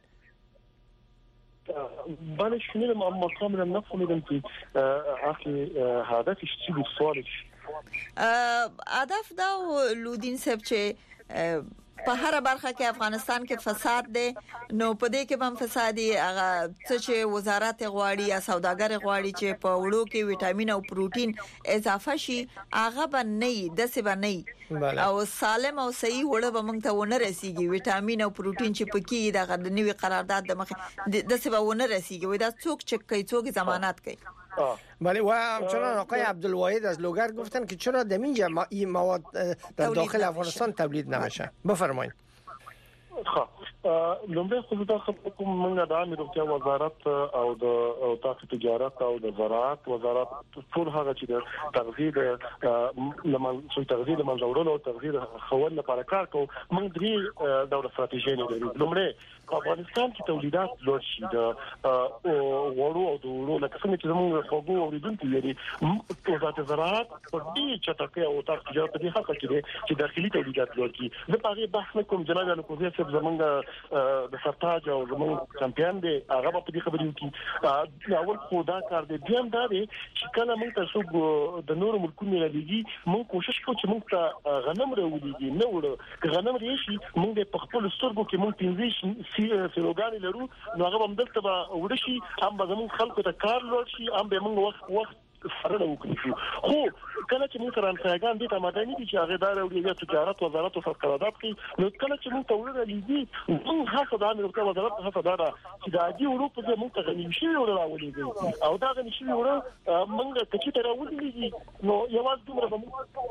بله شنیدم اما کاملا نفهمیدم که هدفش چی بود سوالش. هدف دا لودین صاحب چې په هر برخه کې افغانستان کې فساد دی نو په دې کې هم فسادي هغه چې وزارت غواړي یا سوداګر غواړي چې په وړو کې وټامین او پروتین اضافه شي هغه باندې د څه باندې او سالم او صحیح وړه به موږ ته ونه رسیږي وټامین او پروتین چې پکې د نوي قرارداد د مخ د څه به ونه رسیږي وای دا څوک چک کوي څوک ضمانت کوي بله و همچنان آقای عبدالواحد از لوگر گفتن که چرا در اینجا این مواد در داخل افغانستان تولید نمیشه. بفرمایید. خب لومبه خو دا کوم موږ د عامه روغتیا وزارت او د تجارت او د زراعت وزارت ټول هغه چې د تغذیه لمن تغذیه منځوړلو او تغذیه خول لپاره کار کوي موږ درې ډول ستراتیژي لرو. لومړی افغانستان کې تولیدات لوړ شي د وړو او د وړو لکه څنګه چې موږ خوګو اوریدونکو لري وزارت زراعت په دې چټکه او تجارت په دې حق کې چې داخلي تولیدات لوړ کړي. زه په هغه بحث کوم جناب الکوزي صاحب زمونږ د سرتاج او زمونږ چمپیون دی هغه په دې خبرې کې اول خو دا کار دی دیم دا دی چې کله موږ تاسو د نور ملکونو لږی موږ کوشش کوو چې موږ ته غنم راوړي نه وړو غنم ریشي موږ په خپل سترګو کې موږ پنځه سلوګان لرو نو هغه هم دلته به ورشي هم به زموږ خلکو ته کار لوړ شي هم به موږ وخت سره وکړو. خو کله چې موږ سره انسانګان دي ته مدني دي چې هغه دار او د تجارت وزارت او فقرادات کې نو کله چې موږ تولید لیدي موږ هڅه د امریکا وزارت هڅه دا چې د عادي اروپا د موږ ته غني شي وراولېږي او دا غني شي موږ ته چې راولېږي نو یوازې دومره به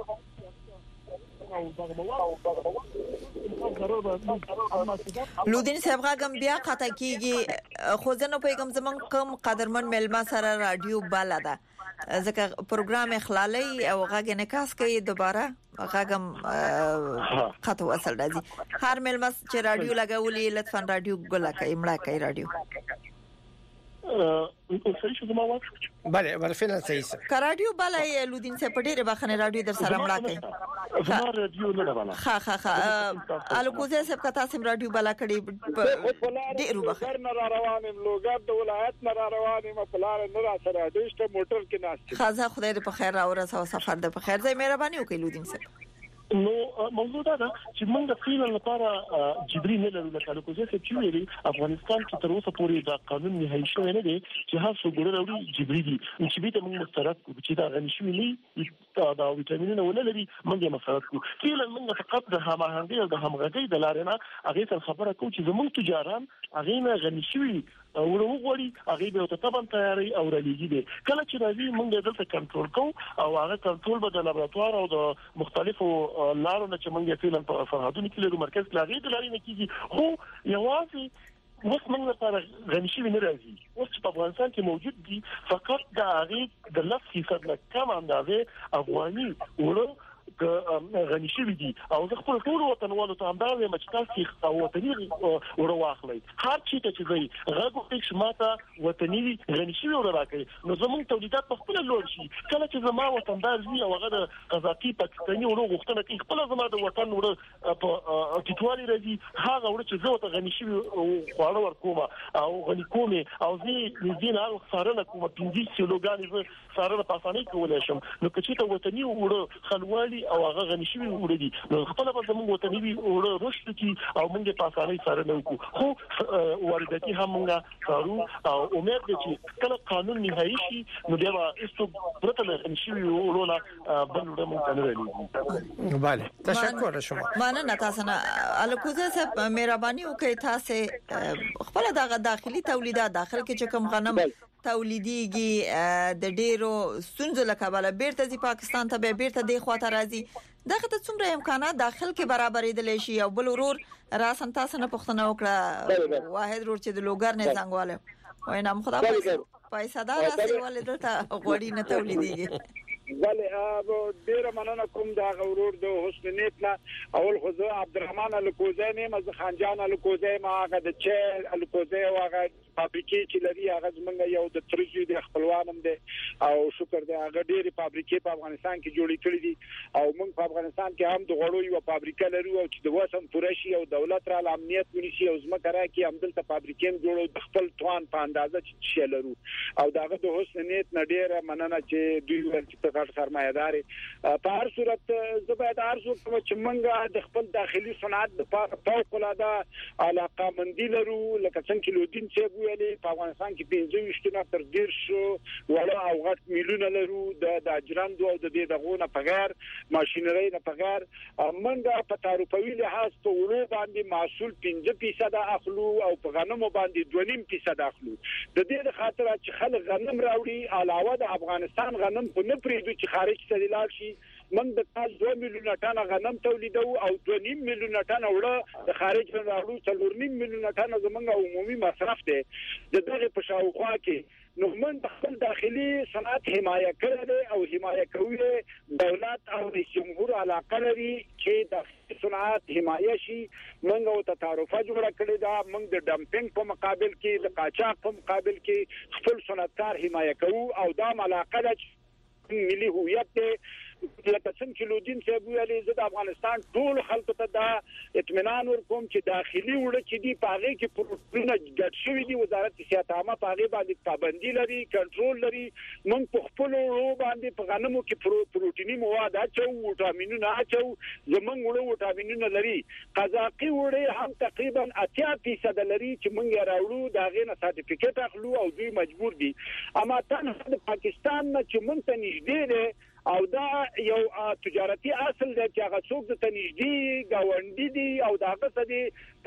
لودین صاحب غاګم بیا قطع کیږي خو زه نه پیغام زمون کم قدرمن ملما سره رادیو بالا ده ځکه پروګرام اخلالي او غاګ انعکاس کوي دوباره غاګم قطع وصل راځي هر ملما چې رادیو لګولې لطفا رادیو ګل کوي مړه کوي رادیو صحیح شو زما وخت بله فعلا صحیح سره رادیو بالا لودین صاحب په ډیره بخنه رادیو در سره مړه کوي زما رادیو نه بالا ها الکوزه صاحب کته سم رادیو بالا کړي ډیرو بخیر نه روانم لوګر د ولایت نه روانم په لار نه را سره دشته موټر کې ناست خزه خدای دې په خیر او رسو سفر دې په خیر ځای مهرباني وکړئ لودین صاحب نو موضوع دا چې موږ د فیل لپاره جبري نه لرو لکه الکوزه چې ویلي افغانستان کې تر اوسه پورې دا قانون نهایی شوی نه دی چې هر څو ګوره وروړي جبري دي چې به موږ مسترد کوو چې دا غني شوی نه دا وټامینونه ولري موږ یې مسترد کوو فعلا موږ فقط د هماهنګي او د همغږي د لارې نه هغه څه خبره کوو چې زموږ تجاران هغه نه غني شوی وروغوري هغه به ته تبان تیاری او رلیږي دي کله چې راځي موږ دلته کنټرول کوو او هغه کنټرول به د لابراتوار او د مختلفو لارو نه چې موږ فعلا په فرهادونو کې لرو مرکز لاغې د لارې نه کیږي خو یوازې اوس موږ لپاره غني شوی نه راځي اوس په افغانستان کې موجود دي فقط د هغه د 10% نه کم اندازه افغاني ورو غني شوی دي او زه خپل ټول وطنوالو ته اندازې مچتاسي او وطني ورواخلي هر چی ته چې وي غوږ پېښ ماته وطني غني شوی ورراکې نو زموږ تولیدات په خپل لوړ شي کله چې زما وطندار وي او هغه د قزاقي پاکستاني ورو غوښتنه کوي خپل زما د وطن ورو په ټیټوالي راځي هغه ورو چې زه ته غني شوی خواړه ورکوم او غني کوم او زه دې نه خسارنه کوم 15 کیلوګرام زه خسارنه پاسانه کولای شم نو که چې ته وطني ورو خلوالي او هغه غني شوی وړي نو خپل په زموږ وطني وي او رشد کی او موږ په اسانۍ سره نه وکړو خو وارداتي هم موږ کارو او امید دي چې کله قانون نهایی شي نو بیا ایستو پرته غني شوی ورونه بل موږ نه لري. بله تشکر شما. مننه تاسو نه الکوزه صاحب مهرباني وکړئ تاسو خپل دغه داخلي تولیدات داخل کې چې کوم غنم تولیديږي د ډیرو ستونزو لکه بیرته ځي پاکستان ته بیرته دی خواته راځي دغه ته څومره امکانات داخل کې برابرېدل شي او بل ورور راسن تاسو نه پښتنه وکړه واحد ورور چې د لوګر نه څنګهواله وای نام خدا پیسې دار راځي ولې دلته غوړي نه تولیديږي بله ډیره مننه کوم دا غورور د حسن نیت نه اول خو عبدالرحمن الکوزی نه مز خانجان الکوزی ما هغه د چه الکوزی او هغه فابریکې چې لري هغه زمونږ یو د ترجی د خپلوانم دي او شکر دې هغه ډېری فابریکې په افغانستان کې جوړې کړې دي او موږ په افغانستان کې هم د غوړو یو فابریکه لرو او چې د وسم پرشي او دولت را امنیت ونیسي او زموږ راکې هم دلته فابریکې جوړو د خپل توان په اندازه چې لرو او داغه د حسن نیت نډیره مننه چې دوی ورته په کار سرمایه‌دار په هر صورت زبېد ارزو کوم چې موږ د خپل داخلي صنعت لپاره فوق العاده علاقه مندي لرو لکه څنګه چې لودین چې ویلي په افغانستان کې 25 نه تر 10 ولا او غټ میلیونه لرو د اجراندو او د دې دغونه په غیر ماشينري نه په غیر موږ په تعرفوي لحاظ په ورو باندې محصول 5% اخلو او په غنمو باندې 2.5% اخلو د دې خاطر چې خلک غنم راوړي علاوه د افغانستان غنم په نه پریدو چې خارج ته لاړ شي موږ د کال 2 میلیونه ټنه غنم تولیدو او 2.5 میلیونه ټنه وړه د خارج نه راوړو 4.5 میلیونه ټنه زموږ عمومي مصرف دی د دغه په شاوخوا کې نو من خپل داخلي صنعت حمایه کړل او حمایه کوي دولت او رئیس جمهور علاقه لري چې د صنعت حمایه شي موږ او تعرفه جوړه کړې ده موږ د ډمپینګ په مقابل کې د قاچاق په مقابل کې خپل صنعتکار حمایه کوو او دا علاقه د ملي هویت لکه څنګه چې لودین صاحب ویلي زه د افغانستان ټول خلکو ته دا اطمینان ورکوم چې داخلي وړه چې دی پاغه کې پروتین ګډ شوی دی وزارت صحت عامه پاغه باندې پابندي لري کنټرول لري موږ په خپل وړو باندې په غنمو کې پروتینی مواد اچو وټامینونه اچو زمونږ وړو وټامینونه لري قزاقي وړه هم تقریبا 80% لري چې موږ راوړو دا غینه سرټیفیکټ اخلو او دوی مجبور دي اما تنها د پاکستان نه چې موږ ته نږدې ده او دا یو تجارتي اصل دی چې هغه څوک د تنجدي گاونډي دي او دا غصه دي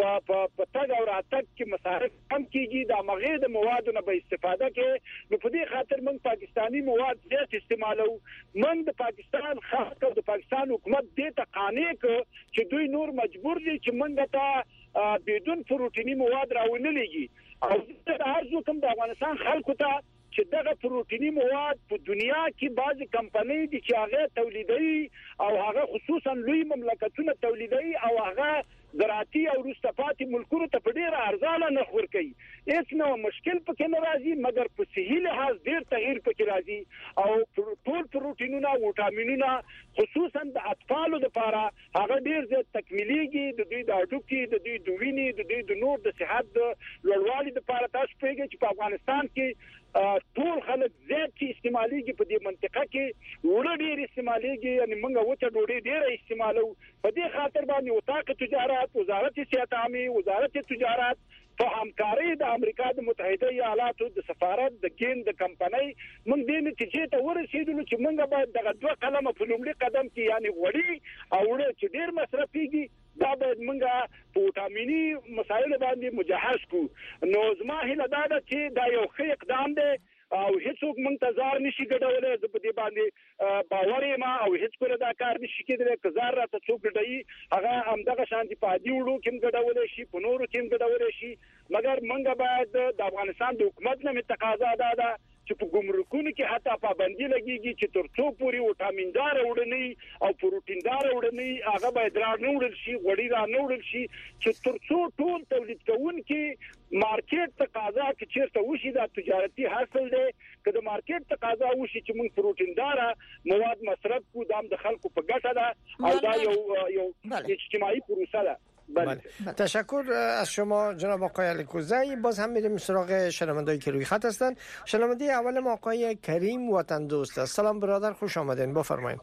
په تاګ او راتګ کې مصارف کم کیږي دا مغه د موادو نه به استفاده کوي نو په دې خاطر موږ پاکستانی مواد زیات استعمالو موږ د پاکستان خاص کر د پاکستان حکومت دې ته قانع ک چې دوی نور مجبور دي چې موږ ته بدون پروتینی مواد راوونه لګي او د هر څوک د افغانستان خلکو ته چې دغه پروتینی مواد په دنیا کې بعضی کمپنۍ دي چې هغه تولیدوي او هغه خصوصا لوی مملکتونه تولیدوي او هغه زراعتي او روستپاتي ملکونو ته په ډیره ارزانه نرخ ورکوي هیڅ نو مشکل پکې نه راځي مګر په صحي لحاظ ډیر تغییر پکې راځي او ټول پروتینونه او وټامینونه خصوصا د اطفالو لپاره هغه ډیر زیات تکمیليږي د دوی د اډوکي د دوی د وینې د دوی د نور د صحت لوړوالي لپاره تاسو پیږي چې په افغانستان کې ټول خلک زیات چې استعماليږي په دې منطقه کې وړ ډیر استعماليږي یعنی موږ وته ډوډۍ ډیر استعمالو په دې خاطر باندې وطاقه تجارت وزارت صحت عامه وزارت تجارت په همکاري د امریکا د متحده ایالاتو د سفارت د کین د کمپنۍ موږ دې نتیجې ته ورسېدلو چې موږ باید دغه دوه قلمه په لومړي قدم کې یعنی وړي او وړ چې ډیر مصرفيږي دا باید موږ په وټامینی مسایل باندې مجهز کو نو زما هله دا چې دا یو ښه اقدام دی او هیڅوک منتظر نشي ګډولای زه په دې باندې باور یم او هیڅ کله دا کار نشي کېدلی کزار راته څوک ګډي هغه همدغه شانتي پادي وړو کوم ګډولای شي په نورو کوم ګډولای شي مګر موږ باید د افغانستان د حکومت نه تقاضا ده چې په ګمرکونو کې حتی پابندي لګيږي چې ترڅو پوری وټامین-دار وړنی او پروتین-دار وړنی هغه باید راځي وړل شي غوړي را وړل شي چې ترڅو ټول تولید کوونکي مارکیټ تقاضا کې چیرته وشي دا تجارتي حاصل دی که د مارکیټ تقاضا وشي چې موږ پروتین-دار مواد مصرف کو دام د خلکو په ګټه ده او دا یو اجتماعي پروسه ده بله. تشکر از شما جناب آقای علیکوزی. باز هم میریم سراغ شنونده‌ای که روی خط هستند. شنونده اول ما آقای کریم وطن دوست است. سلام برادر، خوش آمدین، بفرمایید.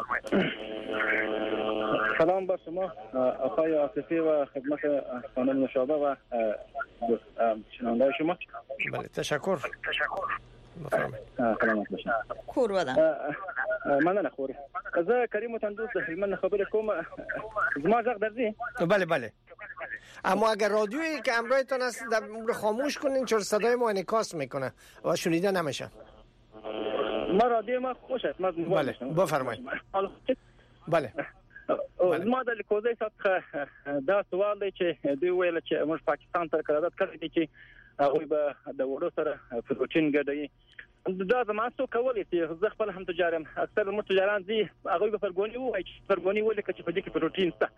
سلام بر شما آقای عاطفی و خدمت خانم نشابه و شنونده شما. بله تشکر. بفرمایید. سلامت باشید. کور ودان. مننه خوري. زه کریم وطن دوست هلمند خبر کوم. زما ځخ درځي؟ بله بله. اما اگر رادیویی که همراهتان است رو خاموش کنین چون صدای ما انعکاس میکنه و شنیده نمیشه. ما رادیو ما خوش است. بله بفرمایید. بله. ما د لیکوزي څخه دا سوال دی چې دوی ویل چې موږ پاکستان سره قرارداد کړی دی چې هغه به د وړو سره پروتین ګډوي. دا زما څو کولای شي زه خپل هم تجارم اکثر متجران دي هغه به فرګونی وایي چې فرګونی ولې چې په دې کې پروتین شته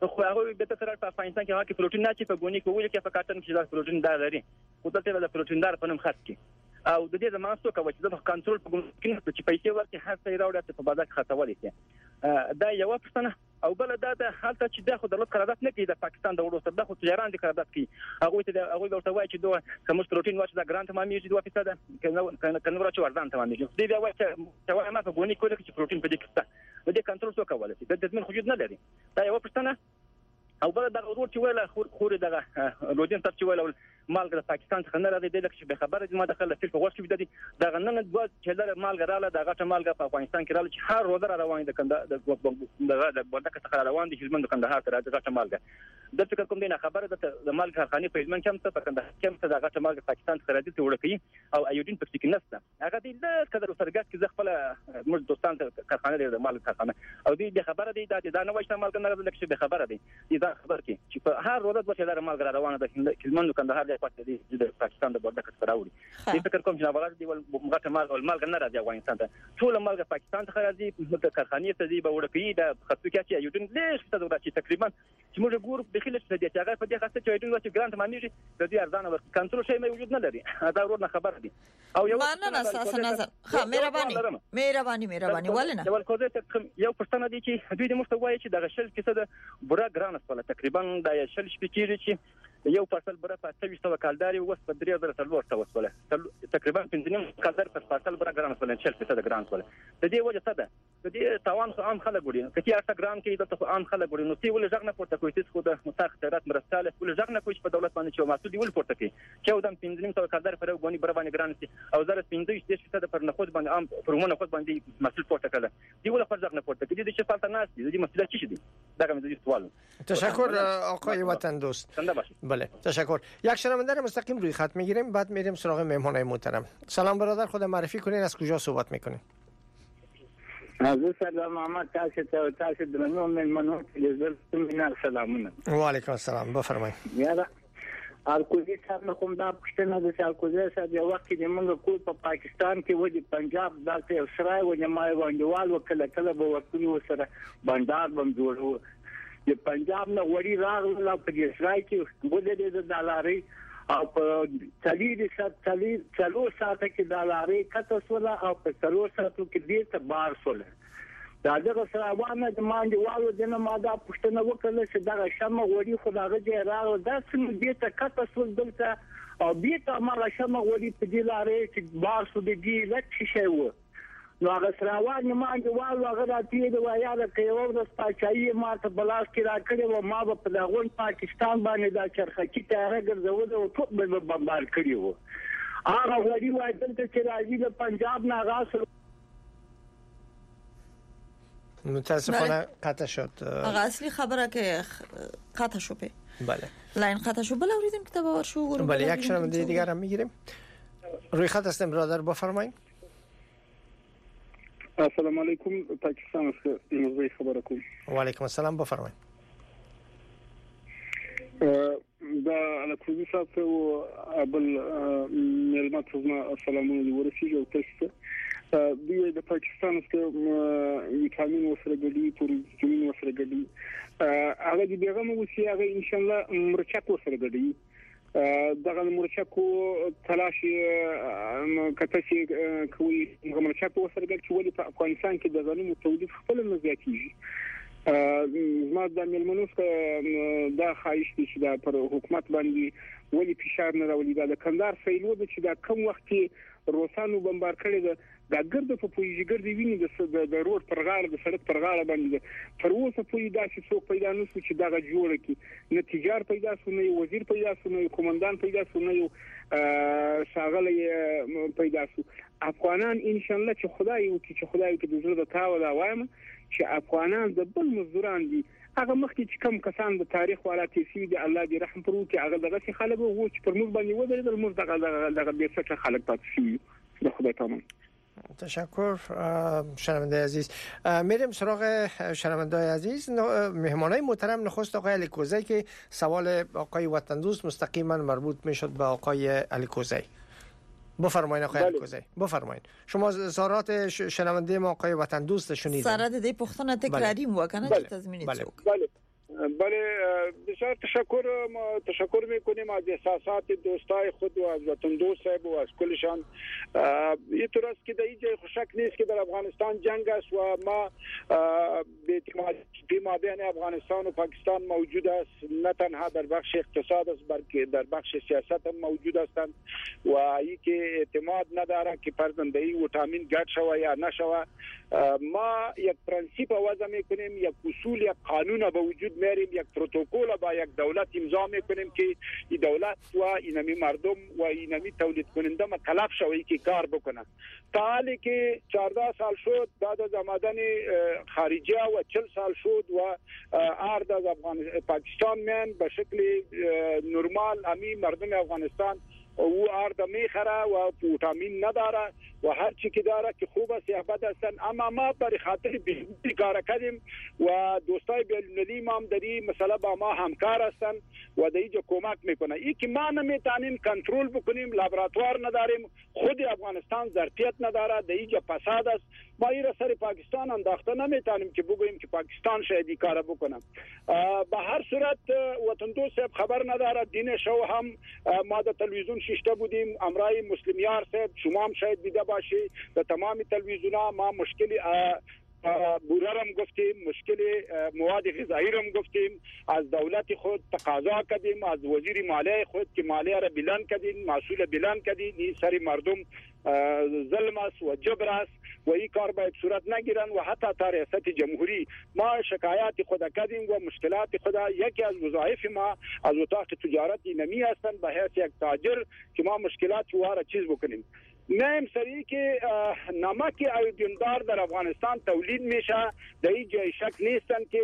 خو هغه به تر په افغانستان کې هغه پروتین نه چې په ګونی کې ویل کې په کارتن کې دا پروتین دار لري خو دلته د پروتین دار په نوم خاص کی او د دې زمانه څو کوي چې د کنټرول په ګونی کې چې پیسې ورته هر څه راوړي په بازار کې خرڅول شي دا یو پښتنه او بل دا د حالت چې د خود دولت قرارداد نه کوي د پاکستان د وړو سره د خو تجاران د قرارداد کوي هغه ورته وایي چې دوه کوم پروتین واچ د ګرانت مامي چې 2% کنه ورته ورځان ته مامي دې بیا وایي چې ما په ګونی کې چې پروتین په دې کې ست د کنټرول څو کولای شي د دې خو نه لري دا یو پښتنه او بل دا ورور چې ویل خوري دغه روجین تر چې ویل مالګ د پاکستان څخه نه راځي د لکه به خبره دي ما دخل فل په ورشي بددي دا غنن دوه چې مالګ رااله د غټه مالګ په افغانستان کې رااله چې هر روزه روان دي کنده د بلدک څخه روان دي هلمند کندهار ته راځي غټه مالګ د فکر کوم دی نه خبره د مالګ کارخانه په هلمند کې هم څه کنده کې د غټه مالګ پاکستان څخه راځي ته وړکې او ایودین په کې نشته هغه دې د قدر سرګات کې خپل موږ دوستان کارخانه لري د مالګ کارخانه او دې خبره دی دا نه وایي چې مالګ نه راځي لکه به خبره دی دا خبر کې چې په هر روزه دوه چې مالګ روانه ده هلمند کندهار د پاتې د پاکستان د بلدک څخه راوړي دې فکر کوم چې نوغات دی مغه مالګ نه راځي افغانستان ته ټول مالګ پاکستان څخه راځي د کارخانې ته دی به وړکې د خطو کې چې ایودین لیش ته د تقریبا چې موږ ګور د خلک څه دي چې هغه په دې خاصه چې ایودین چې ګرانت مانیږي د دې ارزانه ورته کنټرول شي مې وجود نه لري دا ورور نه خبر دي او یو نه اساس نظر ها مهرباني ولنه یو کوزه یو پښتنه دي چې دوی د مشته وایي چې د غشل کې څه د بورا ګرانت په تقریبا د شل شپږ چې یو فصل بره په 2300 کالداري وس په 3000 وسوله تقریبا 15 کالدار په فصل بره ګران وسوله 40% ګران وسوله د دې وجه څه ده د دې توان خو عام خلک ګوري کله چې ګران کې د عام خلک ګوري نو سی ول ځغنه پورته کوي چې خو د مستخدمات مرستاله ول ځغنه کوي په دولت باندې چې مسعود ول پورته کوي چې ودم 15 کالدار پر غونی بره باندې ګران سي او زره 15% پر نخود باندې عام پرمونه خود باندې مسعود پورته کړه دی ول خو ځغنه پورته کوي د چې فالته ناس دي د مسعود چی دي دا کوم د سوال تشکر آقای وطن دوست بله تشکر یک شنونده مستقیم روی خط میگیریم بعد میریم سراغ مهمانای محترم سلام برادر خود معرفی کنین از کجا صحبت میکنین حضرت سلام محمد تاسو درنو مهمانو تلویزیون سلامونه و علیکم السلام بفرمایید یاره الکوزی صاحب کوم دا پښتنه د الکوزی صاحب یو وخت د موږ کول په پاکستان کې و د پنجاب دلته سرای و جماعي وانډوال وکړه کله به ورتونی وسره بندر بم جوړو د پنجاب نه وړي راغله په دې سرای کې ودې د دالاري او په چالو ساعت کې دالاري کته سوله او په چالو ساعتو کې دې ته بار سوله دا دغه سروانه د مانډي والو دنه ماده پښتنه وکړه چې دا شمه وړي خدای دې راغله دا سم دې ته کته سول دلته او دې ته ما شمه وړي په دې لارې چې بار سو دې لکه شی و نو هغه سروان مانډي والو هغه راځي د وایاله کې یو د پاچایي ماته بلاس کې راکړي و ما په دغه پاکستان باندې دا چرخه کې تیار ګرځول او ټول به بمبار کړی و هغه وړي وای دلته چې راځي د پنجاب نه غاصل متاسفانه قطع شد هغه اصلي خبره که قطع شو به بله لاین قطع شو بله اوریدیم که باور شو بله یک شنونده دیگر هم میگیریم روی خط هستیم برادر بفرمایید السلام علیکم پاکستان است نوزی خبر کوم و علیکم السلام بفرمایید دا الکوزی صاحب او ابل ملمت السلامونه دی ورسیږي او تاسو دوی د پاکستان څخه ویټامین وسره ګډي پروتین وسره ګډي هغه د بیغه مو چې هغه ان شاء الله مرچک وسره ګډي دغه مرچکو تلاش کته چې کوي مرچک وسره ګډي چې ولې په افغانستان کې د غنمو تولید خپل نه زیاتېږي زما د ملمنوس دا خواهش دي چې دا پر حکومت باندې ولې فشار نه راولي دا کندهار فیلو د چې دا کم وخت روسانو بمبار کړي دا ګرد په پویګر دی ویني د روډ پر غاړه د سړک پر غاړه باندې پر اوسه پوی دا چې څوک پیدا نه شو چې دا جوړ کی نتیجار پیدا شو نه وزیر پیدا شو نه قومندان پیدا شو نه شاغله پیدا شو افغانان ان شاء الله چې خدای کې د زړه تاو دا وایم چې افغانان د بل مزدوران دي هغه مخکې چې کم کسان د تاریخ ولا تفسیر دي الله دې رحم پرو کې هغه دغه خلک وو چې پر موږ باندې ودرېدل موږ دغه به څه خلک پاتې شي د خدای تمام تشکر شنونده عزیز میریم سراغ شنونده عزیز مهمانای محترم نخست آقای علیکوزی که سوال آقای وطن دوست مستقیما مربوط میشد به آقای علیکوزی بفرمایید آقای علیکوزی بفرمایید شما زارات شنونده ما آقای وطن دوست شنیدید سره د پښتنه تکراری مو کنه چې تضمینی څوک بله بله بسیار تشکر میکنیم از احساسات دوستای خود و از وطن دوست صاحب و از کلشان. اینطور است که در اینجا شک نیست که در افغانستان جنگ است و ما به مابین افغانستان و پاکستان موجود است، نه تنها در بخش اقتصاد است بلکه در بخش سیاست هم موجود هستند و ای که اعتماد نداره که پرزندهی و تامین گرد شوه یا نشوه. ما یک پرنسیپ وضع میکنیم، یک اصول، یک قانون به وجود میاریم، یک پروتکل با یک دولت امضا میکنیم که این دولت و اینمی مردم و اینمی تولید کننده مکلف شوی که کار بکنه. تا حالی که 14 سال شد بعد از آمدن خارجه و 40 سال شد و ارد از پاکستان من به شکل نرمال امی مردم افغانستان او ارد میخره و تامین نداره و هر چی که داره که خوب است یا بد است، اما ما برای خاطر بهبود کار کردیم و دوستای بین‌المللی ما هم در این مسئله با ما همکار هستن و در اینجا کمک میکنه. این که ما نمیتونیم کنترل بکنیم، لابراتوار نداریم، خود افغانستان ظرفیت نداره، در اینجا فساد است. ما این را سر پاکستان انداخته نمیتونیم که بگوییم که پاکستان شاید این کار بکنه. به هر صورت وطن دوست صاحب خبر نداره، دین شو هم ما در تلویزیون شیشته بودیم، امرای مسلمیار صاحب شما هم شاید دیده باشی در تمام تلویزیون‌ها ما مشکلی بورارم گفتیم، مشکل مواد غذایی رم گفتیم، از دولت خود تقاضا کردیم، از وزیر مالیه خود که مالیه را بلند کردین، محصول بلند کردین. این سری مردم ظلم است و جبر است و این کار باید صورت نگیرن و حتی تا ریاست جمهوری ما شکایات خود کردیم و مشکلات خود. یکی از وظایف ما از اتاق تجارت نمی هستند به حیث یک تاجر که ما مشکلات و را چیز بکنیم. نیم سری که نمک ایودیندار در افغانستان تولید میشه، در این جای شک نیستن که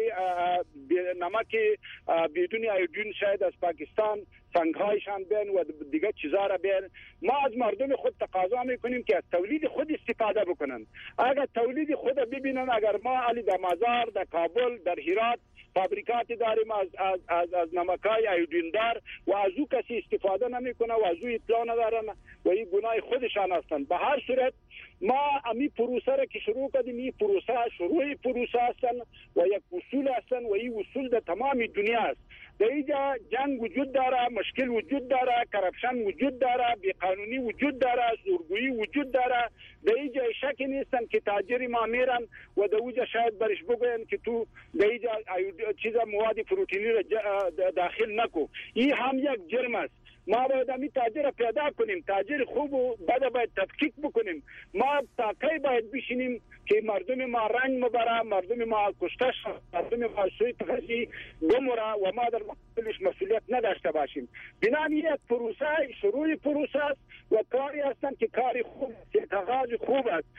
نمک بدون ایودین شاید از پاکستان سنگهایشان بین و دیگه چیزا را بین. ما از مردم خود تقاضا میکنیم که از تولید خود استفاده بکنن. اگر تولید خود ببینن، اگر ما علی در مزار، در کابل، در هرات فابریکاتی داریم از نمکای ایودیندار و از او کسی استفاده نمیکنه و از او اطلاع ندارن و این گناه خودشان هستند. به هر صورت ما امی پروسه را که شروع کردیم، این پروسه شروع پروسه هستن و یک اصول هستن و این اصول در تمام دنیا است. در اینجا جنگ وجود داره، مشکل وجود داره، کرپشن وجود داره، بیقانونی وجود داره، زورگویی وجود داره. در اینجا شک نیستن که تاجری ما میرن و در اونجا شاید برش بگوین که تو در اینجا چیزا مواد پروتئینی را داخل نکو. این هم یک جرم است. ما باید امی تاجر را پیدا کنیم، تاجر خوب و بد باید تفکیک بکنیم. ما تا کی باید بشینیم که مردم ما رنج مبره، مردم ما کشته شد، مردم ما سوی تغذی بمره و ما در مقابلش مسئولیت نداشته باشیم. بنابراین یک پروسه شروع پروسه است و کاری هستن که کاری خوب است، تغاز خوب است.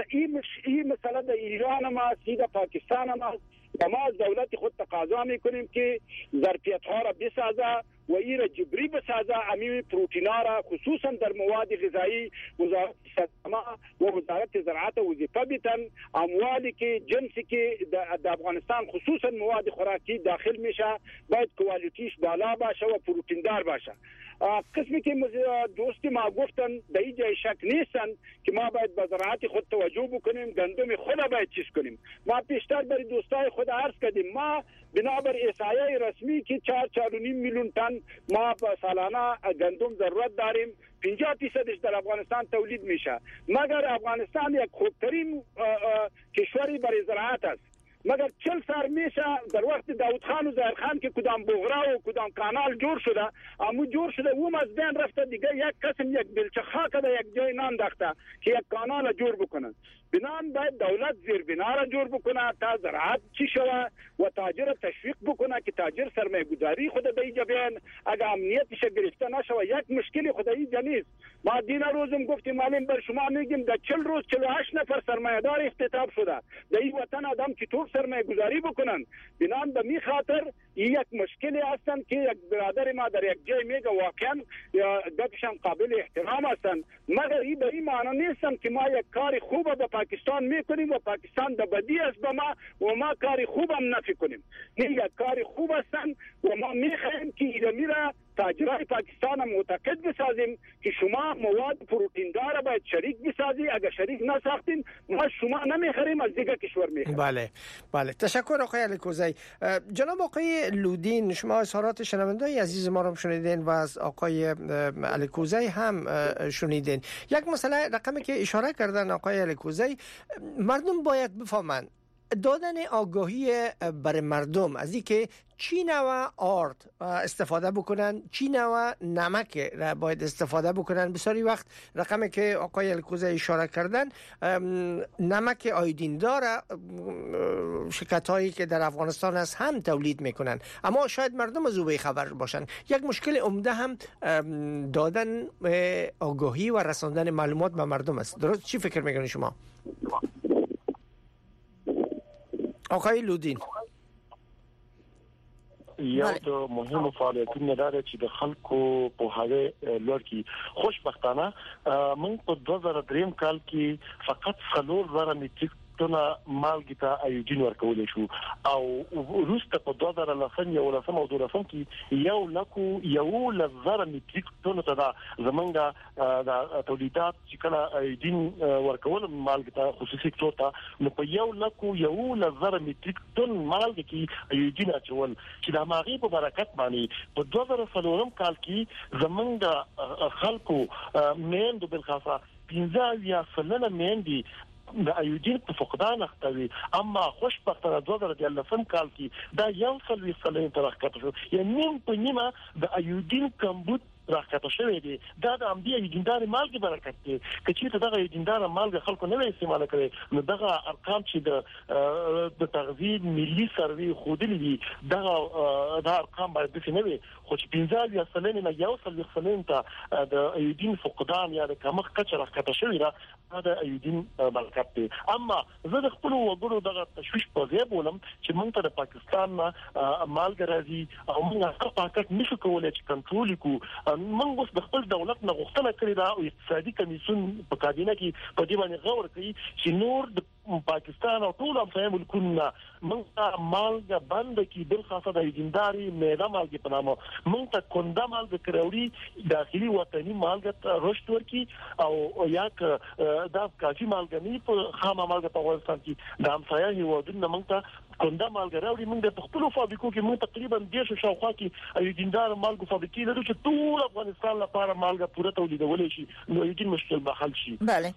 این مسئله در ایران ما است، در پاکستان ما است و ما از دولت خود تقاضا میکنیم که ظرفیت ها را بسازه و این را جبری بسازه. امی پروتئینا را خصوصا در مواد غذایی وزارت صحت و وزارت زراعت وظیفه بیتن. اموالی که جنسی که در افغانستان خصوصا مواد خوراکی داخل میشه باید کوالیتیش بالا باشه و پروتئین دار باشه. قسمی که دوستی ما گفتن در این جای شک نیستن که ما باید به زراعت خود توجه بکنیم، گندم خود باید چیز کنیم. ما پیشتر برای دوستای خود عرض کردیم، ما بنابر احصایه رسمی که 4.5 میلیون تن ما به سالانه گندم ضرورت داریم، 50% در افغانستان تولید میشه. مگر افغانستان یک خوبترین کشوری برای زراعت است. مگر 40 سال میشه در وقت داود خان و ظاهر خان که کدام بغرا و کدام کانال جور شده، اما جور شده اون از بین رفته، دیگه یک قسم یک بلچه خاک در یک جای نانداخته که یک کانال جور بکنن. بنان باید دولت زیر بنا را جور بکنه تا زراعت چی شوه و تاجر تشویق بکنه که تاجر سرمایه گذاری خود به اینجا بیان. اگر امنیتش گرفته نشوه یک مشکلی خود اینجا نیست. ما دین روزم گفتیم معلم بر شما میگیم در 40 روز 48 نفر سرمایه دار افتتاب شده. در این وطن آدم که طور سرمایه گذاری بکنن. بنان به می خاطر یک مشکلی هستن که یک برادر ما در یک جای میگه واقعا گپشان قابل احترام هستن، مگر این به این معنی نیستن که ما یک کار خوب به پاکستان میکنیم و پاکستان در بدی است به ما و ما کار خوب هم نفی کنیم. این یک کار خوب هستن و ما میخوایم که ایرانی را تاجرای پاکستان معتقد بسازیم که شما مواد پروتئین دار باید شریک بسازید. اگر شریک نساختین ما شما نمیخریم از دیگه کشور میخریم. بله تشکر آقای علیکوزی. جناب آقای لودین، شما اظهارات شنوندگان عزیز ما رو شنیدین و از آقای علیکوزی هم شنیدین. یک مسئله رقمی که اشاره کردن آقای علیکوزی، مردم باید بفهمند دادن آگاهی برای مردم از اینکه چی نوع آرد استفاده بکنن، چی نوع نمک را باید استفاده بکنن. بسیاری وقت رقمی که آقای الکوزه اشاره کردن، نمک آیودین داره شرکت هایی که در افغانستان هست هم تولید میکنن، اما شاید مردم از او بی خبر باشن. یک مشکل عمده هم دادن آگاهی و رساندن معلومات به مردم است. درست چی فکر میکنید شما آقای لودین؟ یو د مهمو فعالیتونو داره چې د خلکو په هغه لور کې خوشبختانه موږ په 2003 کال کې فقط 4,000 میټریک ټنه مالګې ته ایوډین ورکول شو، او وروسته په 2010 او 2012 کې 1,000 میټریک ټنه ته زمونږ د تولیدات چې کله ایوډین ورکول مالګې ته خصوصي سکتور ته، نو په 1,000 میټریک ټن مالګې کې ایوډین اچول چې د ماغي په برکت باندې په 2014 کال کې زمونږ خلکو میندو بل خاصه 15% میندې د ایوډین په فقدان اخته، اما خوشبختانه 2013 کال کې دا 1,000 تر راکته شو، یعنی په نیمه د ایوډین کمبود راکته شوې دي. دا د امدی ایوډیندار مالګې برکت دی. کچې ته دغه ایوډیندار مالګه خلکو نه استعمال کړي، نو دغه ارقام چې د تغذیه ملي سروي خودلې دي دغه ارقام باید د نه وي، خو چې 15% نه 1,000 ته د ایوډین فقدان یا د کمښت کچه راکته شوې ده، دا د ایوډین برکت دی. اما زه د خپل وګړو دغه تشویش په ځای بولم چې موږ ته د پاکستان مالګه راځي او موږ هغه پاکټ نشو کولای چې کنټرول وکړو. موږ اوس د خپل دولت نه غوښتنه کړې ده او اقتصادي کمیسیون په کابینه کې په دې باندې غور کوي چې نور د پاکستان او ټول افغان ملکونه موږ مالګه بند کړي، بل خاصه د ایجنداري میده مالګه په نامه موږ ته کونډه مالګه کړوري داخلي وطني مالګه رشد ورکړي، او یا دا کافي مالګه نه په خامه مالګه په افغانستان کې د همسایه هیوادونو موږ ته کونډه مالګه راوړي. موږ د خپل فابریکو کې موږ تقریبا 10 شاوخوا کې ایجندار مالګه فابریکې لرو چې ټول افغانستان لپاره مالګه پوره تولیدول شي، نو یې مشکل به حل شي. بله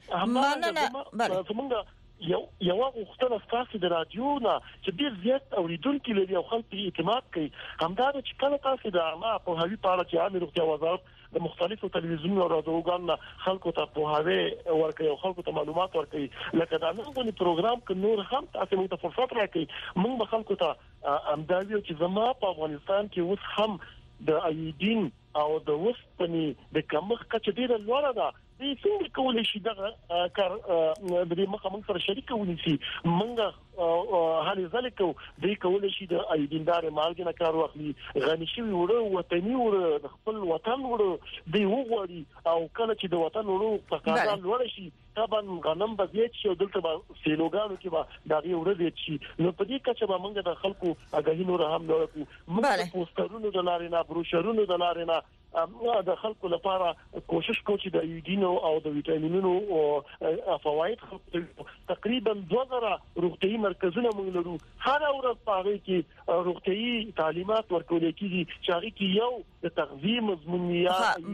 زمونږ یو وختونه تاسو د رادیو نه چې ډیر زیات اوریدونکو لري او خلک یې اعتماد کوي، همدا چې کله تاسو د عامه په هوی پاله چې عامه روغتیا وزارت د مختلفو تلویزیونونو او رادیوګانو خلکو ته په هوی ورکوي او خلکو ته معلومات ورکوي، لکه دا نن پروګرام کې نور هم تاسو موږ ته فرصت راکړي، موږ به خلکو ته امدادي چې زما په افغانستان کې اوس هم د ایوډین او د وسپنې د کمښت کچه ډیره لوړه ده. دې څنګه کولای شي دغه کار د دې مخه موږ سره شریک ونیسي؟ موږ هلي ځلکو دې کولای شي د ایوډیندار مالګې نه کار واخلي، غني شوی وړو وطني وړو د خپل وطن وړو دی وغوړي، او کله چې د وطن وړو په کار لوړ شي طبعا غنم به زیات شي او دلته به سیلوګانو کې به دغه ورځ شي، نو په دې کچه به موږ د خلکو اګهی نور هم لوړو. موږ پوسټرونو د لارې نه، بروشرونو د لارې نه د خلکو لپاره کوشش کوو چې د ایوډینو او د ویټامینونو فواید تقریبا 2000 روغتيایي مرکزونه موږ لرو. هر ورځ په هغه کې روغتيایي تعلیمات ورکول کېږي چې هغه کې یو د تغذیه مضمونیه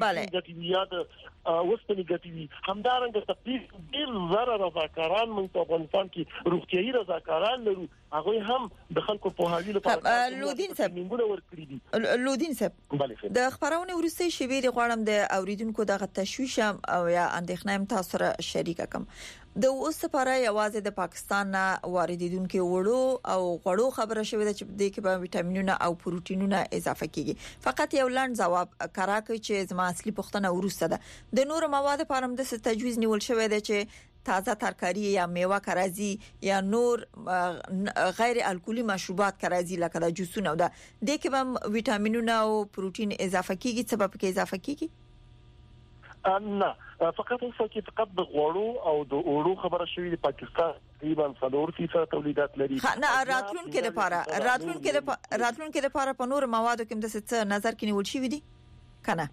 د وسپنې ګټوي، همدارنګه تقریبا ډیر زره رضاکاران موږ په افغانستان کې روغتيایي رضاکاران لرو، هغه هم د خلکو په حالي لپاره لودین صاحب ورکړي دي. لودین صاحب د خبرونه ورسته شی ویری غواړم د اوریدونکو دغه تشویش او یا اندېښنه تاسو سره شریک کم. د اوس لپاره یوازې د پاکستان نه واردیدونکو وړو او غړو خبره شوې ده چې د کې به ویټامینونه او پروتینونه اضافه کیږي. فقط یو لاند جواب کراکې چې زما اصلي پوښتنه ورسته ده، د نور مواد لپاره هم د تجویز نیول شوې ده چې تازه ترکاری یا میوه کرازی یا نور غیر الکلی مشروبات کرازی لکه د جوسونه او د دې کې به ویټامینونه او پروتین اضافه کیږي، سبب کې اضافه کیږي؟ نه، فقط اوسه کې فقط د غوړو او د اورو خبره شوې د پاکستان تقریبا 4% تولیدات لري. نه راتلونکو لپاره په نور موادو کې د څه نظر کې نیول شوې دي؟ کنه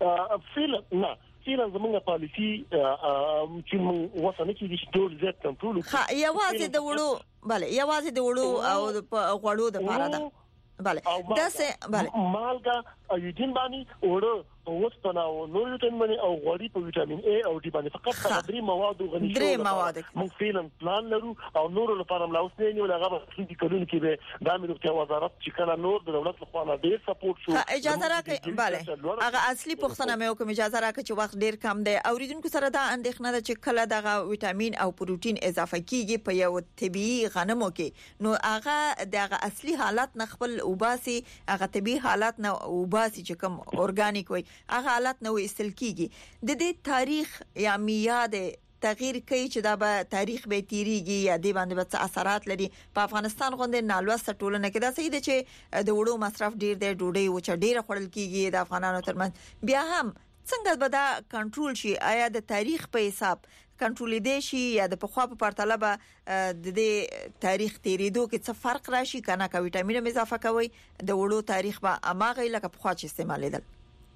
فعلا زموږه پالیسی چې موږ وسنه کې ډول زیات کنټرول ها یوازې د وړو یوازې د وړو او د غوړو د پاره ده دا سه مالګه ایودین باندې وړو وسپنه او نور ویټامین او غوړي په ویټامین A او D باندې فقط درې مواد غني موږ فعلا پلان لرو او نور لپاره ملاوس نه نیول هغه په کلونو کې به د امنیت وزارت چې کله نور د دولت لخوا نه ډیر سپورټ شو اجازه راکړئ هغه اصلي پوښتنه مې وکم اجازه راکړئ چې وخت ډیر کم دی اوریدونکو سره دا اندېښنه ده چې کله دغه ویټامین او پروتین اضافه کیږي په یو طبيعي غنمو کې نو هغه دغه اصلي حالت نه خپل وباسي هغه طبيعي حالت نه وباسي چې کوم اورګانیک وي هغه حالت نو استل کیږي د دې تاریخ یا میاد تغییر کوي چې دا به تاریخ به تیریږي یا د باندې به اثرات لري په افغانستان غونډه نالوسته ټولنه کې دا صحیح ده چې د وړو مصرف ډیر دی ډوډۍ او چې ډیر خورل کیږي د افغانانو ترمنځ بیا هم څنګه به دا کنټرول شي آیا د تاریخ په حساب کنټرول دی شي یا د پخوا په پرتله به د دې تاریخ تیریدو کې څه فرق راشي کنه کا ویټامین اضافه کوي د وړو تاریخ به اماغه لکه پخوا چې استعمالیدل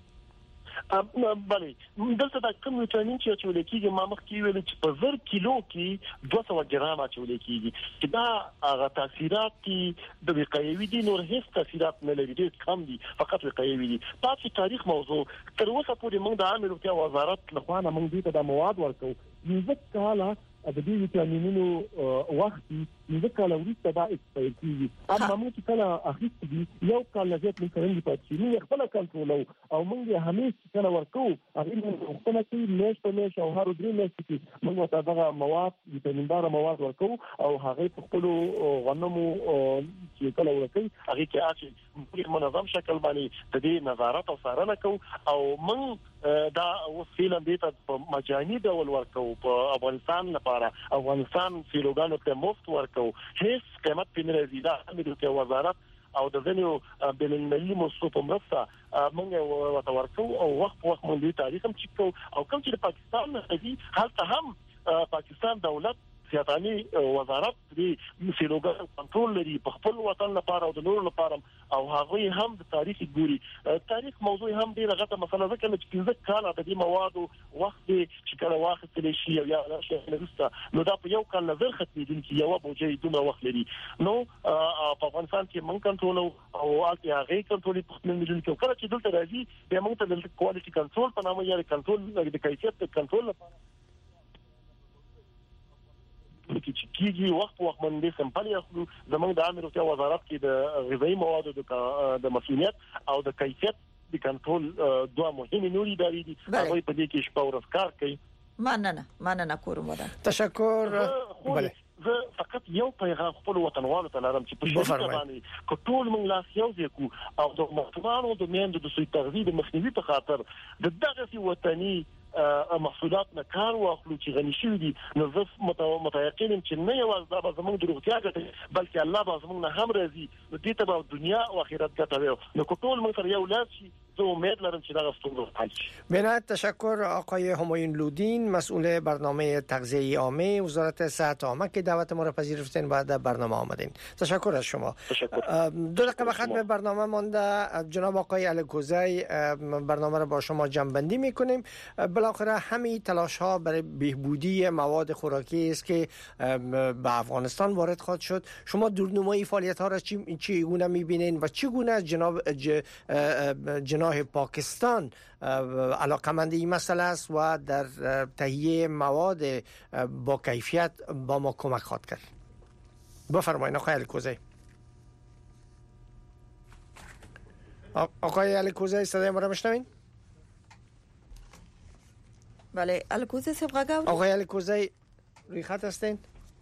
بله دلته د کوم ویټامین چې چولې کېږي ما مخکې ویل چې په 1000 کیلو کې 200 ګرام چولې کېږي چې دا هغه تاثیرات چې د وقایوي دي نور هیڅ تاثیرات نه لري ډېر کم دي فقط وقایوي دي تاسو تاریخ موضوع تر اوسه پورې موږ د عامه روغتیا وزارت لخوا نه موږ دې ته د مواد ورکو یوه کاله د دې ویټامینونو وخت یوه کال وروسته دا ایکسپایر کیږي اما موږ کله اخیست دي یو کال لږه موږ کوي چې موږ خپل کنټرول او موږ همیشه کله ورکو هغه موږ خپل کې میاشت او هر درې میاشتې کې موږ ته دغه مواد ویټامین دار مواد ورکو او هغه په خپل غنمو چې کله ورکو هغه کې اچي په منظم شکل باندې د دې نظارت او څارنه کوو او موږ دا وسیله دې ته مجاني ډول ورکو په افغانستان لپاره افغانستان سیلوګانو ته مفت ورکو هیڅ قیمت په نړۍ دا د وزارت او د ځینو بین المللي مؤسسو په مرسته موږ ورته او وخت موږ تاریخ هم چیک او کوم چې د پاکستان نه هلته هم پاکستان دولت سیاستاني وزارت د سیلوګان کنټرول لري په خپل وطن لپاره او د نورو لپاره او هغه هم د تاریخ ګوري تاریخ موضوع هم ډیره غټه مسله ده چې څنګه کال د دې موادو وخت چې کله واخیستل شي یا شي نرسته نو دا په یو کال نظر ختمېدل چې یو بوجي دومره وخت لري نو په افغانستان کې موږ کنټرول او هغه کنټرول په خپل ملي کې کله چې دلته راځي به موږ ته د کوالټي کنټرول په نامه یا کنټرول د کیفیت کنټرول لپاره چې کیږي وخت باندې سمپل یاخلو زموږ د عامه روغتیا وزارت کې د غذایی موادو د مسؤلیت او د کیفیت د کنټرول دوه مهمه نوري داري دي هغه په دې کې شپه ورځ کار کوي مننه کوم ودا تشکر بله زه فقط یو پیغام خپل وطنوالو ته لرم چې په شریکه باندې کټول موږ لاس یو ځکو او د مختمانو د میندو د سوی تغذیه د مخنیوي په خاطر د دغه وطني محصولات نه کار واخلو چې غني شي دي نو زه متيقن چې نه یوازې دا زموږ د روغتیا ګټه بلکې الله به زموږ نه هم راضي نو دې ته به دنیا او آخرت ګټه نو ټول موږ سره یو لاس شي زه امید لرم چې دا ستونزه حل شي. بنایت تشکر آقای همایون لودین مسئول برنامه تغذیه عامه وزارت صحت عامه که دعوت ما را پذیرفتین و در برنامه آمدین. تشکر از شما. دو دقیقه به ختم برنامه مانده. جناب آقای علی کوزی برنامه را با شما جمع‌بندی می‌کنیم. بالاخره همین تلاش ها برای بهبودی مواد خوراکی است که به افغانستان وارد خواهد شد. شما دورنمایی فعالیت ها را چگونه می‌بینین و چگونه جناح پاکستان علاقمند این مسئله است و در تهیه مواد با کیفیت با ما کمک خواهد کرد؟ بفرمایید آقای علی کوزی. آقای علی کوزی صدای ما را میشنوین؟ بله علی کوزی صاحب غاگاوری. آقای علی کوزی روی خط هستین؟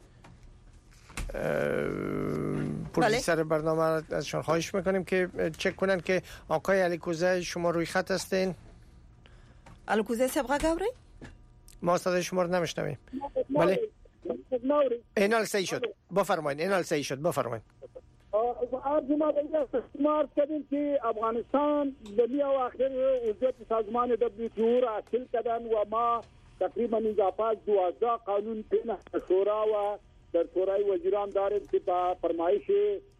پروژیسر برنامه ازشان خواهش میکنیم که چک کنن که آقای علی کوزی شما روی خط هستین. علی کوزی صاحب غاگاوری؟ ما صدای شما رو نمیشنویم. بله اینال صحیح شد. بفرمایید اینال صحیح شد. بفرمایید. ما استثمار کردیم که افغانستان دلی و آخر وزارت سازمان WTO را حاصل کردن و ما تقریبا اضافات 12 قانون بین شورا و در شورای وزیران داریم که با فرمایش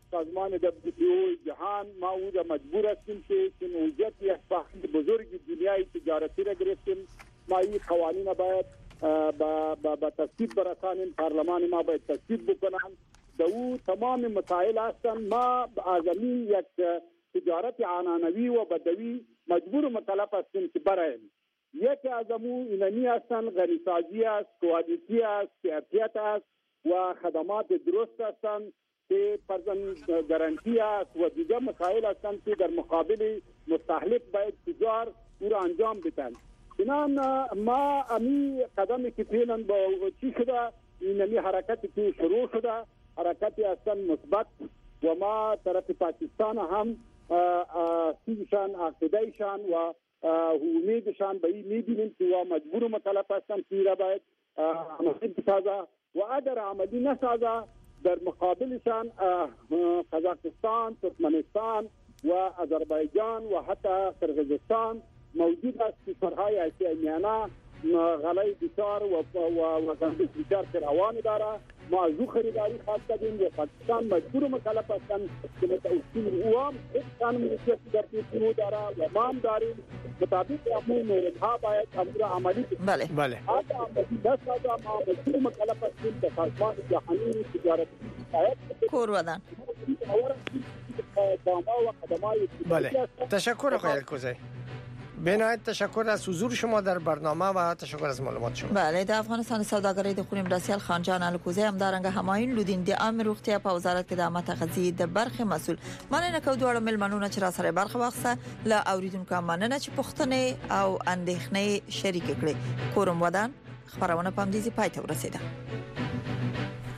سازمان WTO جهان ما او مجبور هستیم که موجودیت یک بحث بزرگ دنیای تجارتی را گرفتیم. ما این قوانین باید با تصویب برسانیم، پارلمان ما باید تصویب بکنن. دو تمام مسائل هستند. ما اعظمی یک تجارت عنعنوی و بدوی مجبور مطالب هستیم که برایم. یکی از امو اینمی هستند غنیسازی است، کوالیتی است، کیفیت است و خدمات درست هستند که فرزن گارانتی است و دیگر مسائل هستند که در مقابل مستهلک باید تجار او را انجام بدن. چنان ما امی قدمی که فعلا با چی شده اینمی حرکتی که شروع شده حرکتی هستند مثبت و ما طرف پاکستان هم سیشان عقیدهشان و امیدشان به این می‌بینیم که مجبور مطالب هستند که را باید عملی بسازه و اگر عملی نسازه در مقابلشان قزاقستان، ترکمنستان و آذربایجان و حتی قرقیزستان موجود است که کشورهای آسیای میانه غلای بسیار و زنده بسیار فراوان داره. ما از او خریداری خواست کردیم و پاکستان مجبور مطالب هستند که متوسطین او هم یک قانون ملکیت در پیشنو داره و ما هم داریم مطابق امور موردها باید امور عملی بله اگر عملی نسازه ما مجبور مطالب هستیم که سازمان جهانی تجارت کور ودان. بله تشکر آقای الکوزی. بنایت تشکر از حضور شما در برنامه و تشکر از معلومات شما. بله د افغانستان سوداګرۍ د خونی مرسیال خانجان الکوزی هم دارنګ همایون لودین د امر روغتیا په وزارت کې د عامه تغذیه د برخه مسول مننه کو دوړ ملمنونه چې را سره برخه واخصه ل اوریدونکو مننه چې پښتنې او اندېښنې شریک کړي. کورم ودان خبرونه پام دي پای ته ورسیده.